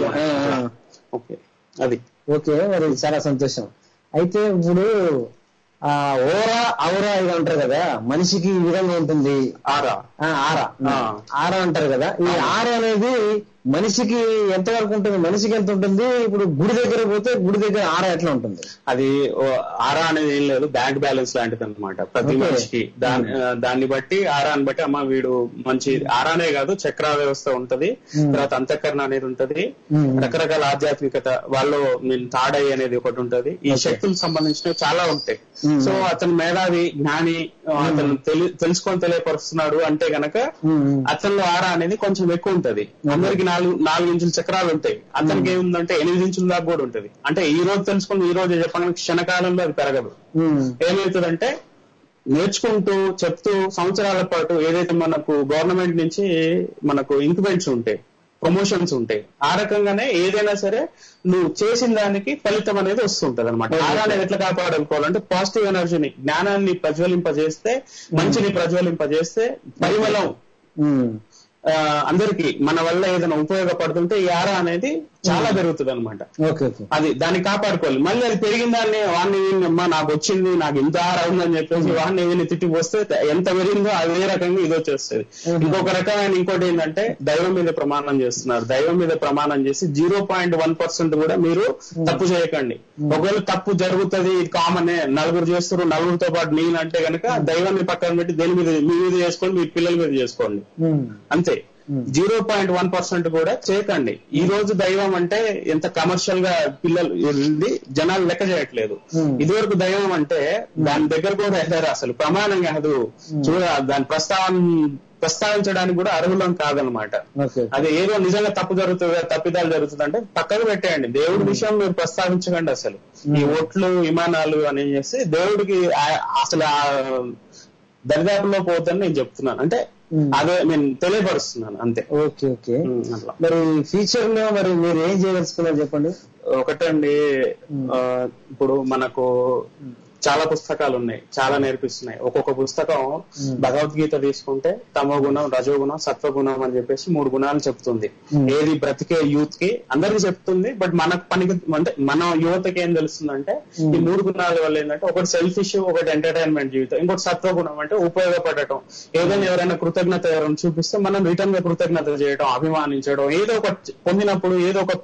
ధర్మం. ఓకే అది ఓకే మరి చాలా సంతోషం. అయితే ఇప్పుడు ఆ ఓరా ఔరా ఇది అంటారు కదా, మనిషికి ఈ విధంగా ఉంటుంది ఆరా ఆరా ఆరా అంటారు కదా. ఈ ఆరా అనేది మనిషికి ఎంత వరకు ఉంటుంది, మనిషికి ఎంత ఉంటుంది? ఇప్పుడు గుడి దగ్గర పోతే గుడి దగ్గర ఆరా ఎట్లా ఉంటుంది? అది ఆరా అనేది ఏం లేదు, బ్యాంక్ బ్యాలెన్స్ లాంటిది అనమాట ప్రతి మనిషికి. దాని దాన్ని బట్టి ఆరాన్ని బట్టి అమ్మ వీడు మంచి ఆరానే కాదు, చక్ర వ్యవస్థ ఉంటది, తర్వాత అంతఃకరణ అనేది ఉంటది, రకరకాల ఆధ్యాత్మికత వాళ్ళు మీన్ తాడై అనేది ఒకటి ఉంటది. ఈ శక్తులకు సంబంధించినవి చాలా ఉంటాయి. సో అతను మేధావి, జ్ఞాని, అతను తెలుసుకొని తెలియపరుస్తున్నాడు అంటే గనక అతనిలో ఆరా అనేది కొంచెం ఎక్కువ ఉంటది. అందరికి నాలుగు నాలుగు ఇంచుల చక్రాలు ఉంటాయి, అతనికి ఏముందంటే ఎనిమిది ఇంచుల దాకా కూడా ఉంటది. అంటే ఈ రోజు తెలుసుకుని ఈ రోజు చెప్పడానికి క్షణకాలంలో అది పెరగదు. ఏమవుతుందంటే నేర్చుకుంటూ చెప్తూ సంవత్సరాల పాటు ఏదైతే మనకు గవర్నమెంట్ నుంచి మనకు ఇంక్రిమెంట్స్ ఉంటాయి, ప్రమోషన్స్ ఉంటాయి, ఆ రకంగానే ఏదైనా సరే నువ్వు చేసిన దానికి ఫలితం అనేది వస్తుంటది అనమాట. ఆరాన్ని ఎట్లా కాపాడుకోవాలంటే పాజిటివ్ ఎనర్జీని, జ్ఞానాన్ని ప్రజ్వలింపజేస్తే, మంచిని ప్రజ్వలింపజేస్తే పరిమళం అందరికి మన వల్ల ఏదైనా ఉపయోగపడుతుంటే ఈ ఆరా అనేది చాలా పెరుగుతుంది అనమాట. అది దాన్ని కాపాడుకోవాలి. మళ్ళీ అది పెరిగిన దాన్ని వాడిని అమ్మా నాకు వచ్చింది, నాకు ఇంత ఆరా ఉందని చెప్పేసి వాడిని ఏదైనా తిట్టి పోస్తే ఎంత పెరిగిందో అదే రకంగా ఇది వచ్చేస్తుంది. ఇంకొక రకమైన ఇంకోటి ఏంటంటే దైవం మీద ప్రమాణం చేస్తున్నారు. దైవం మీద ప్రమాణం చేసి జీరో పాయింట్ వన్ పర్సెంట్ కూడా మీరు తప్పు చేయకండి. ఒకవేళ తప్పు జరుగుతుంది, ఇది కామన్, నలుగురు చేస్తారు, నలుగురితో పాటు నేను అంటే కనుక దైవాన్ని పక్కన పెట్టి దేని మీద మీ మీద చేసుకోండి, మీ పిల్లల మీద చేసుకోండి, అంతే. జీరో పాయింట్ వన్ పర్సెంట్ కూడా చేయకండి. ఈ రోజు దైవం అంటే ఎంత కమర్షియల్ గా పిల్లలు జనాలు లెక్క చేయట్లేదు. ఇదివరకు దైవం అంటే దాని దగ్గర కూడా వెళ్ళారు, అసలు ప్రమాణం కాదు, చూడ దాని ప్రస్తావన ప్రస్తావించడానికి కూడా అర్హులం కాదనమాట. అది ఏదో నిజంగా తప్పు జరుగుతుంది, తప్పిదాలు జరుగుతుంది అంటే పక్కకు పెట్టేయండి. దేవుడి విషయం మీరు ప్రస్తావించకండి. అసలు ఈ ఓట్లు విమానాలు అని చేసి దేవుడికి అసలు దరిదాపుల్లో పోతుందని నేను చెప్తున్నాను. అంటే అదే నేను తెలియపరుస్తున్నాను అంతే. Okay okay. మరి ఫ్యూచర్ లో మరి మీరు ఏం చేయదలుచుకున్నారు చెప్పండి. ఒకటండి, ఇప్పుడు మనకు చాలా పుస్తకాలు ఉన్నాయి, చాలా నేర్పిస్తున్నాయి. ఒక్కొక్క పుస్తకం భగవద్గీత తీసుకుంటే తమో గుణం, రజోగుణం, సత్వగుణం అని చెప్పేసి మూడు గుణాలు చెప్తుంది. ఏది బ్రతికే యూత్ కి అందరికి చెప్తుంది. బట్ మనకు పనికి అంటే మన యువతకి ఏం తెలుస్తుందంటే ఈ మూడు గుణాల వల్ల ఏంటంటే ఒకటి సెల్ఫిష్, ఒకటి ఎంటర్టైన్మెంట్ జీవితం, ఇంకోటి సత్వగుణం అంటే ఉపయోగపడటం. ఏదైనా ఎవరైనా కృతజ్ఞత ఎవరైనా చూపిస్తే మనం రిటర్న్ గా కృతజ్ఞత చేయడం, అభిమానించడం, ఏదో ఒక పొందినప్పుడు ఏదో ఒక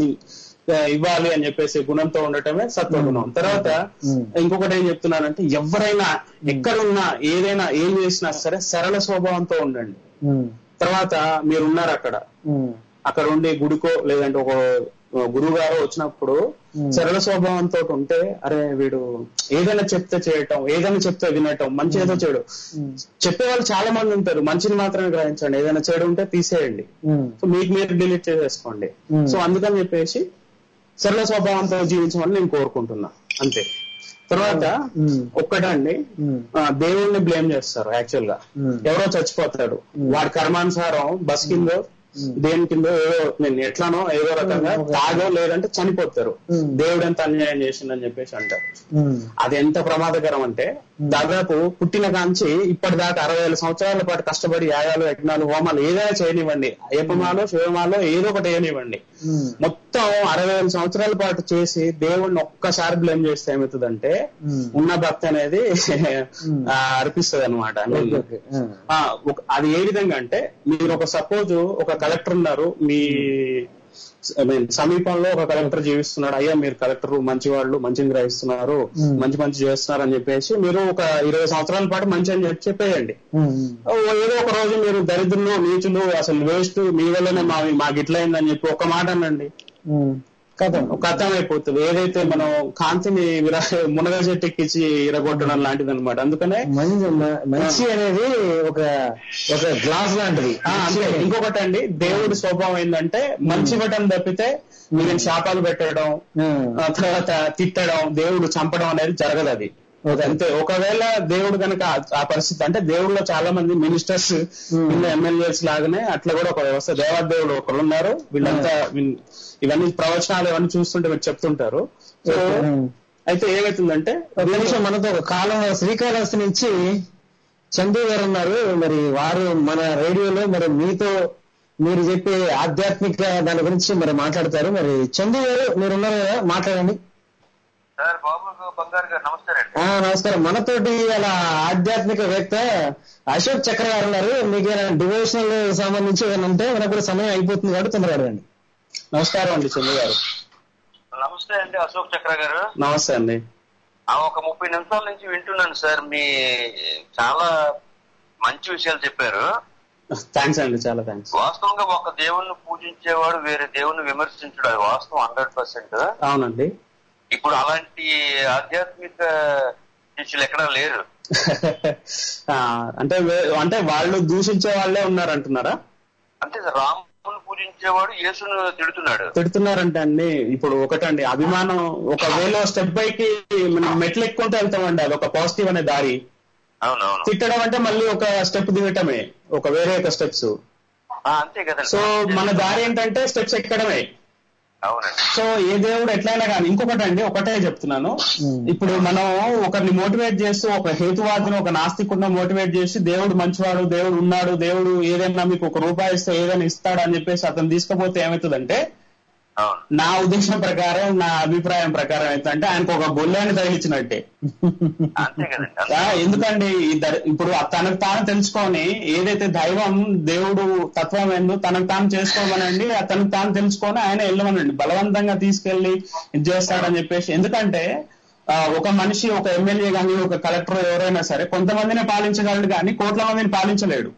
ఇవ్వాలి అని చెప్పేసి గుణంతో ఉండటమే సత్వగుణం. తర్వాత ఇంకొకటి ఏం చెప్తున్నానంటే ఎవరైనా ఎక్కడున్నా ఏదైనా ఏం చేసినా సరే సరళ స్వభావంతో ఉండండి. తర్వాత మీరున్నారు అక్కడ అక్కడ ఉండి గుడికో లేదంటే ఒక గురువు గారు వచ్చినప్పుడు సరళ స్వభావంతో ఉంటే అరే వీడు ఏదైనా చెప్తే చేయటం, ఏదైనా చెప్తే వినటం, మంచి ఏదో చెడు చెప్పే వాళ్ళు చాలా మంది ఉంటారు. మంచిని మాత్రమే గ్రహించండి, ఏదైనా చెడు ఉంటే తీసేయండి, సో మీకు మీరు డిలీట్ చేసేసుకోండి. సో అందుకని చెప్పేసి సరళ స్వభావంతో జీవించమని నేను కోరుకుంటున్నా, అంతే. తర్వాత ఒక్కటండి, దేవుణ్ణి బ్లేమ్ చేస్తారు. యాక్చువల్ గా ఎవరో చచ్చిపోతాడు, వాడి కర్మానుసారం బస్ కిందో దేని కిందో ఏదో నేను ఎట్లానో ఏదో రకంగా తాగో లేదంటే చనిపోతారు. దేవుడు ఎంత అన్యాయం చేసిందని చెప్పేసి అంటారు. అది ఎంత ప్రమాదకరం అంటే దాదాపు పుట్టిన కాంచి ఇప్పటిదాకా అరవై వేల సంవత్సరాల పాటు కష్టపడి యాగాలు, యజ్ఞాలు, హోమాలు ఏదైనా చేయనివ్వండి, అయ్యప్పమాలో శివమాలో ఏదో ఒకటి చేయనివ్వండి, మొత్తం అరవై వేల సంవత్సరాల పాటు చేసి దేవుడిని ఒక్కసారి బ్లేమ్ చేస్తే ఏమవుతుందంటే ఉన్న భక్తి అనేది అర్పిస్తుంది అనమాట. అది ఏ విధంగా అంటే మీరు ఒక సపోజ్ ఒక కలెక్టర్ ఉన్నారు, మీ ఐ మీన్ సమీపంలో ఒక కలెక్టర్ జీవిస్తున్నాడు. అయ్యా మీరు కలెక్టర్ మంచి వాళ్ళు, మంచిని గ్రహిస్తున్నారు, మంచి మంచి చేస్తున్నారు అని చెప్పేసి మీరు ఒక ఇరవై సంవత్సరాల పాటు మంచి అని చెప్పి చెప్పేయండి. ఏదో ఒక రోజు మీరు దరిద్రులు, నీచులు, అసలు వేస్ట్, మీ వల్లనే మా మాకు ఇట్లా అయిందని చెప్పి ఒక మాట అనండి, కథం కథం అయిపోతుంది. ఏదైతే మనం కాంతిని విరా మునగ చెట్టుకిచ్చి ఇరగొట్టడం లాంటిది అనమాట. అందుకనే మంచి అనేది ఒక ఒక గ్లాస్ లాంటిది. ఇంకొకటి అండి, దేవుడి స్వభావం ఏంటంటే మంచి బటన్ తప్పితే మీరు శాపాలు పెట్టడం, తర్వాత తిట్టడం, దేవుడు చంపడం అనేది జరగదు. అది అంతే. ఒకవేళ దేవుడు కనుక ఆ పరిస్థితి అంటే దేవుళ్ళలో చాలా మంది మినిస్టర్స్, ఎమ్మెల్యేస్ లాగానే అట్లా కూడా ఒక వ్యవస్థ, దేవాదేవుడు ఒకరు ఉన్నారు. వీళ్ళంతా ఇవన్నీ ప్రవచనాలు ఇవన్నీ చూస్తుంటే మీరు చెప్తుంటారు. సో అయితే ఏమైతుందంటే నిమిషం మనతో ఒక కాలం శ్రీకాళహస్తి నుంచి చందు గారు ఉన్నారు. మరి వారు మన రేడియోలో మరి మీతో మీరు చెప్పే ఆధ్యాత్మిక దాని గురించి మరి మాట్లాడతారు. మరి చందు గారు మీరు ఉన్నారు కదా, మాట్లాడండి. సార్ బాబు బంగారు గారు నమస్తే అండి. నమస్కారం. మనతోటి అలా ఆధ్యాత్మికవేత్త అశోక్ చక్ర గారు ఉన్నారు. మీకు డివోషనల్ సంబంధించి ఏమైనా ఉంటే మనకు కూడా సమయం అయిపోతుంది కాబట్టి తొందరగా అడగండి. నమస్కారం అండి చంద్ర గారు. నమస్తే అండి అశోక్ చక్ర గారు. నమస్తే అండి. ఒక ముప్పై నిమిషాల నుంచి వింటున్నాను సార్, మీ చాలా మంచి విషయాలు చెప్పారు. థ్యాంక్స్ అండి, చాలా థ్యాంక్స్. వాస్తవంగా ఒక దేవుణ్ణి పూజించేవాడు వేరే దేవుణ్ణి విమర్శించడు, అది వాస్తవం హండ్రెడ్ పర్సెంట్. అవునండి. ఇప్పుడు అలాంటి ఆధ్యాత్మిక శిష్యులు ఎక్కడా లేరు. అంటే అంటే వాళ్ళు దూషించే వాళ్ళే ఉన్నారంటున్నారా? అంతే సార్, రాముని పూజించేవాడు యేసును తిడుతున్నాడు. తిడుతున్నారంటే అండి ఇప్పుడు ఒకటండి అభిమానం. ఒకవేళ స్టెప్ పైకి మెట్లు ఎక్కుంటే వెళ్తామండి, అది ఒక పాజిటివ్ అనే దారి. అవునవును. తిట్టడం అంటే మళ్ళీ ఒక స్టెప్ దిగటమే, ఒక వేరే ఒక స్టెప్స్. అంతే కదా. సో మన దారి ఏంటంటే స్టెప్స్ ఎక్కడమే. అవునండి. సో ఏ దేవుడు ఎట్లయినా కానీ ఇంకొకటి అండి, ఒకటే చెప్తున్నాను. ఇప్పుడు మనం ఒకరిని మోటివేట్ చేస్తూ ఒక హేతువాదిని ఒక నాస్తికుడిని మోటివేట్ చేసి దేవుడు మంచివాడు, దేవుడు ఉన్నాడు, దేవుడు ఏదైనా మీకు ఒక రూపాయి ఇస్తే ఏదైనా ఇస్తాడు అని చెప్పేసి అతను తీసుకపోతే ఏమవుతుందంటే, నా ఉద్దేశం ప్రకారం నా అభిప్రాయం ప్రకారం ఏంటంటే ఆయనకు ఒక బొల్లాన్ని తగిలించినట్టే. ఎందుకండి ఇప్పుడు తనకు తాను తెలుసుకొని ఏదైతే దైవం దేవుడు తత్వం ఏందో తనకు తాను చేసుకోమనండి, తనకు తాను తెలుసుకొని ఆయన వెళ్ళమనండి. బలవంతంగా తీసుకెళ్లి ఇది చేస్తాడని చెప్పేసి. ఎందుకంటే ఒక మనిషి ఒక ఎమ్మెల్యే కానీ ఒక కలెక్టర్ ఎవరైనా సరే కొంతమందినే పాలించగలడు కానీ కోట్ల మందిని పాలించలేడు.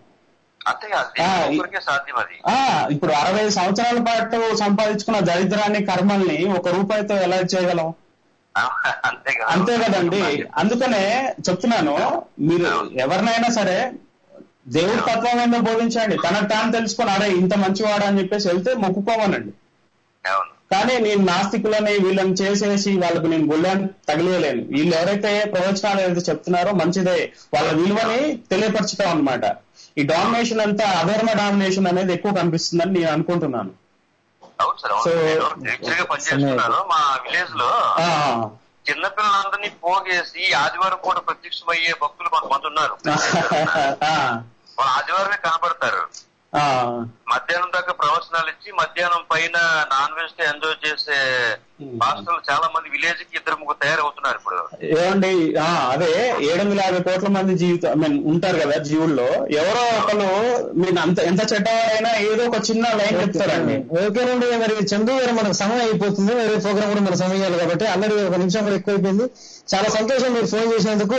ఇప్పుడు అరవై సంవత్సరాల పాటు సంపాదించుకున్న దరిద్రాన్ని కర్మల్ని ఒక రూపాయితో ఎలా చేయగలం? అంతే కదండి. అందుకనే చెప్తున్నాను, మీరు ఎవరినైనా సరే దేవుడి తత్వం ఏందో బోధించండి, తనకు తాను తెలుసుకొని అరే ఇంత మంచివాడు అని చెప్పేసి వెళ్తే మొక్కుకోమనండి. కానీ నేను నాస్తికులని వీళ్ళని చేసేసి వాళ్ళకు నేను గుళ్ళని తగిలేయలేను. వీళ్ళు ఎవరైతే ప్రవచనాలు ఏదైతే చెప్తున్నారో మంచిదే, వాళ్ళ విలువని తెలియపరచుతాం అనమాట. ఈ డామినేషన్ అంతా అధర్మ డామినేషన్ అనేది ఎక్కువ కనిపిస్తుందని నేను అనుకుంటున్నాను. సో పనిచేస్తున్నాను మా విలేజ్ లో, చిన్నపిల్లలందరినీ పోగేసి ఆదివారం కూడా ప్రత్యక్షమయ్యే భక్తులు కొంతమంది ఉన్నారు. వాళ్ళు ఆదివారమే కనబడతారు. మధ్యాహ్నం దాకా ప్రవచనాలు ఇచ్చి మధ్యాహ్నం పైన నాన్ వెజ్ తో ఎంజాయ్ చేసే పాస్టర్లు చాలా మంది విలేజ్ కి ఇద్దరు ముగ్గురు తయారవుతున్నారు ఇప్పుడు. ఏమండి అదే ఏడు వందల యాభై కోట్ల మంది జీవితం ఐ మీన్ ఉంటారు కదా జీవుల్లో, ఎవరో ఒకరు మీరు అంత ఎంత చెడ్డవారైనా ఏదో ఒక చిన్న లైన్ చెప్తారండి. ఓకేనండి, మరి చందు గారు మనకు సమయం అయిపోతుంది, వేరే ప్రోగ్రామ్ కూడా మన సమయం అయ్యాలి కాబట్టి అందరూ ఒక నిమిషం కూడా ఎక్కువైపోయింది. చాలా సంతోషం మీరు ఫోన్ చేసినందుకు.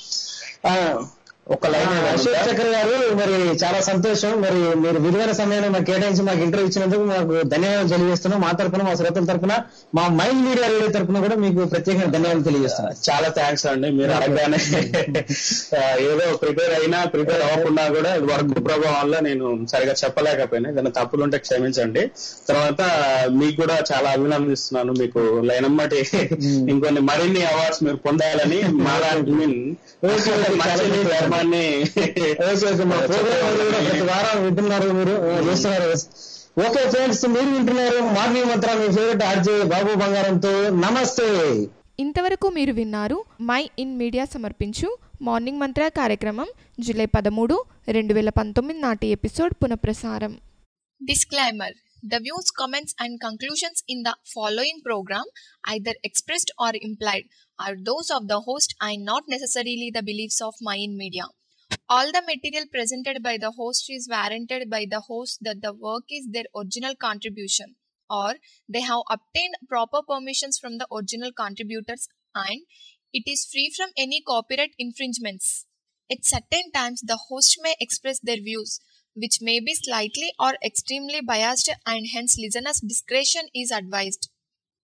ఒక లైన్ అశోక్ చక్ర గారు, మరి చాలా సంతోషం. మరి మీరు విలువైన సమయాన్ని మాకు కేటాయించి మాకు ఇంటర్వ్యూ ఇచ్చినందుకు మాకు ధన్యవాదాలు తెలియజేస్తున్నాం. మా తరఫున, మా శ్రోతల తరఫున, మా మైండ్ మీడియా రేడియో తరఫున కూడా మీకు ప్రత్యేకంగా ధన్యవాదాలు తెలియజేస్తున్నాం. చాలా థ్యాంక్స్ అండి. మీరు అడగగానే ఏదో ప్రిపేర్ అయినా ప్రిపేర్ అవ్వకుండా కూడా వర్క్ ప్రభావం వల్ల నేను సరిగా చెప్పలేకపోయినా, ఏదైనా తప్పులుంటే క్షమించండి. తర్వాత మీకు కూడా చాలా అభినందిస్తున్నాను. మీకు లైన్ అమ్మటి ఇంకొన్ని మరిన్ని అవార్డ్స్ మీరు పొందాలని మా మీన్ ప్రతి వారం వింటున్నారు, మీరు చూస్తున్నారు. ఓకే ఫ్రెండ్స్, మీరు వింటున్నారు మార్నింగ్ మంత్ర, మీ ఫేవరెట్ ఆర్జే బాబు బంగారంతో. నమస్తే. ఇంతవరకు మీరు విన్నారు మై ఇన్ మీడియా సమర్పించు మార్నింగ్ మంత్ర కార్యక్రమం జూలై పదమూడు రెండు వేల పంతొమ్మిది నాటి ఎపిసోడ్ పునఃప్రసారం. Disclaimer: The views, comments and conclusions in the following program, either expressed or implied, are those of the host and not necessarily the beliefs of Mayan Media. All the material presented by the host is warranted by the host that the work is their original contribution or they have obtained proper permissions from the original contributors and it is free from any copyright infringements. At certain times, the host may express their views, which may be slightly or extremely biased, and hence listeners' discretion is advised.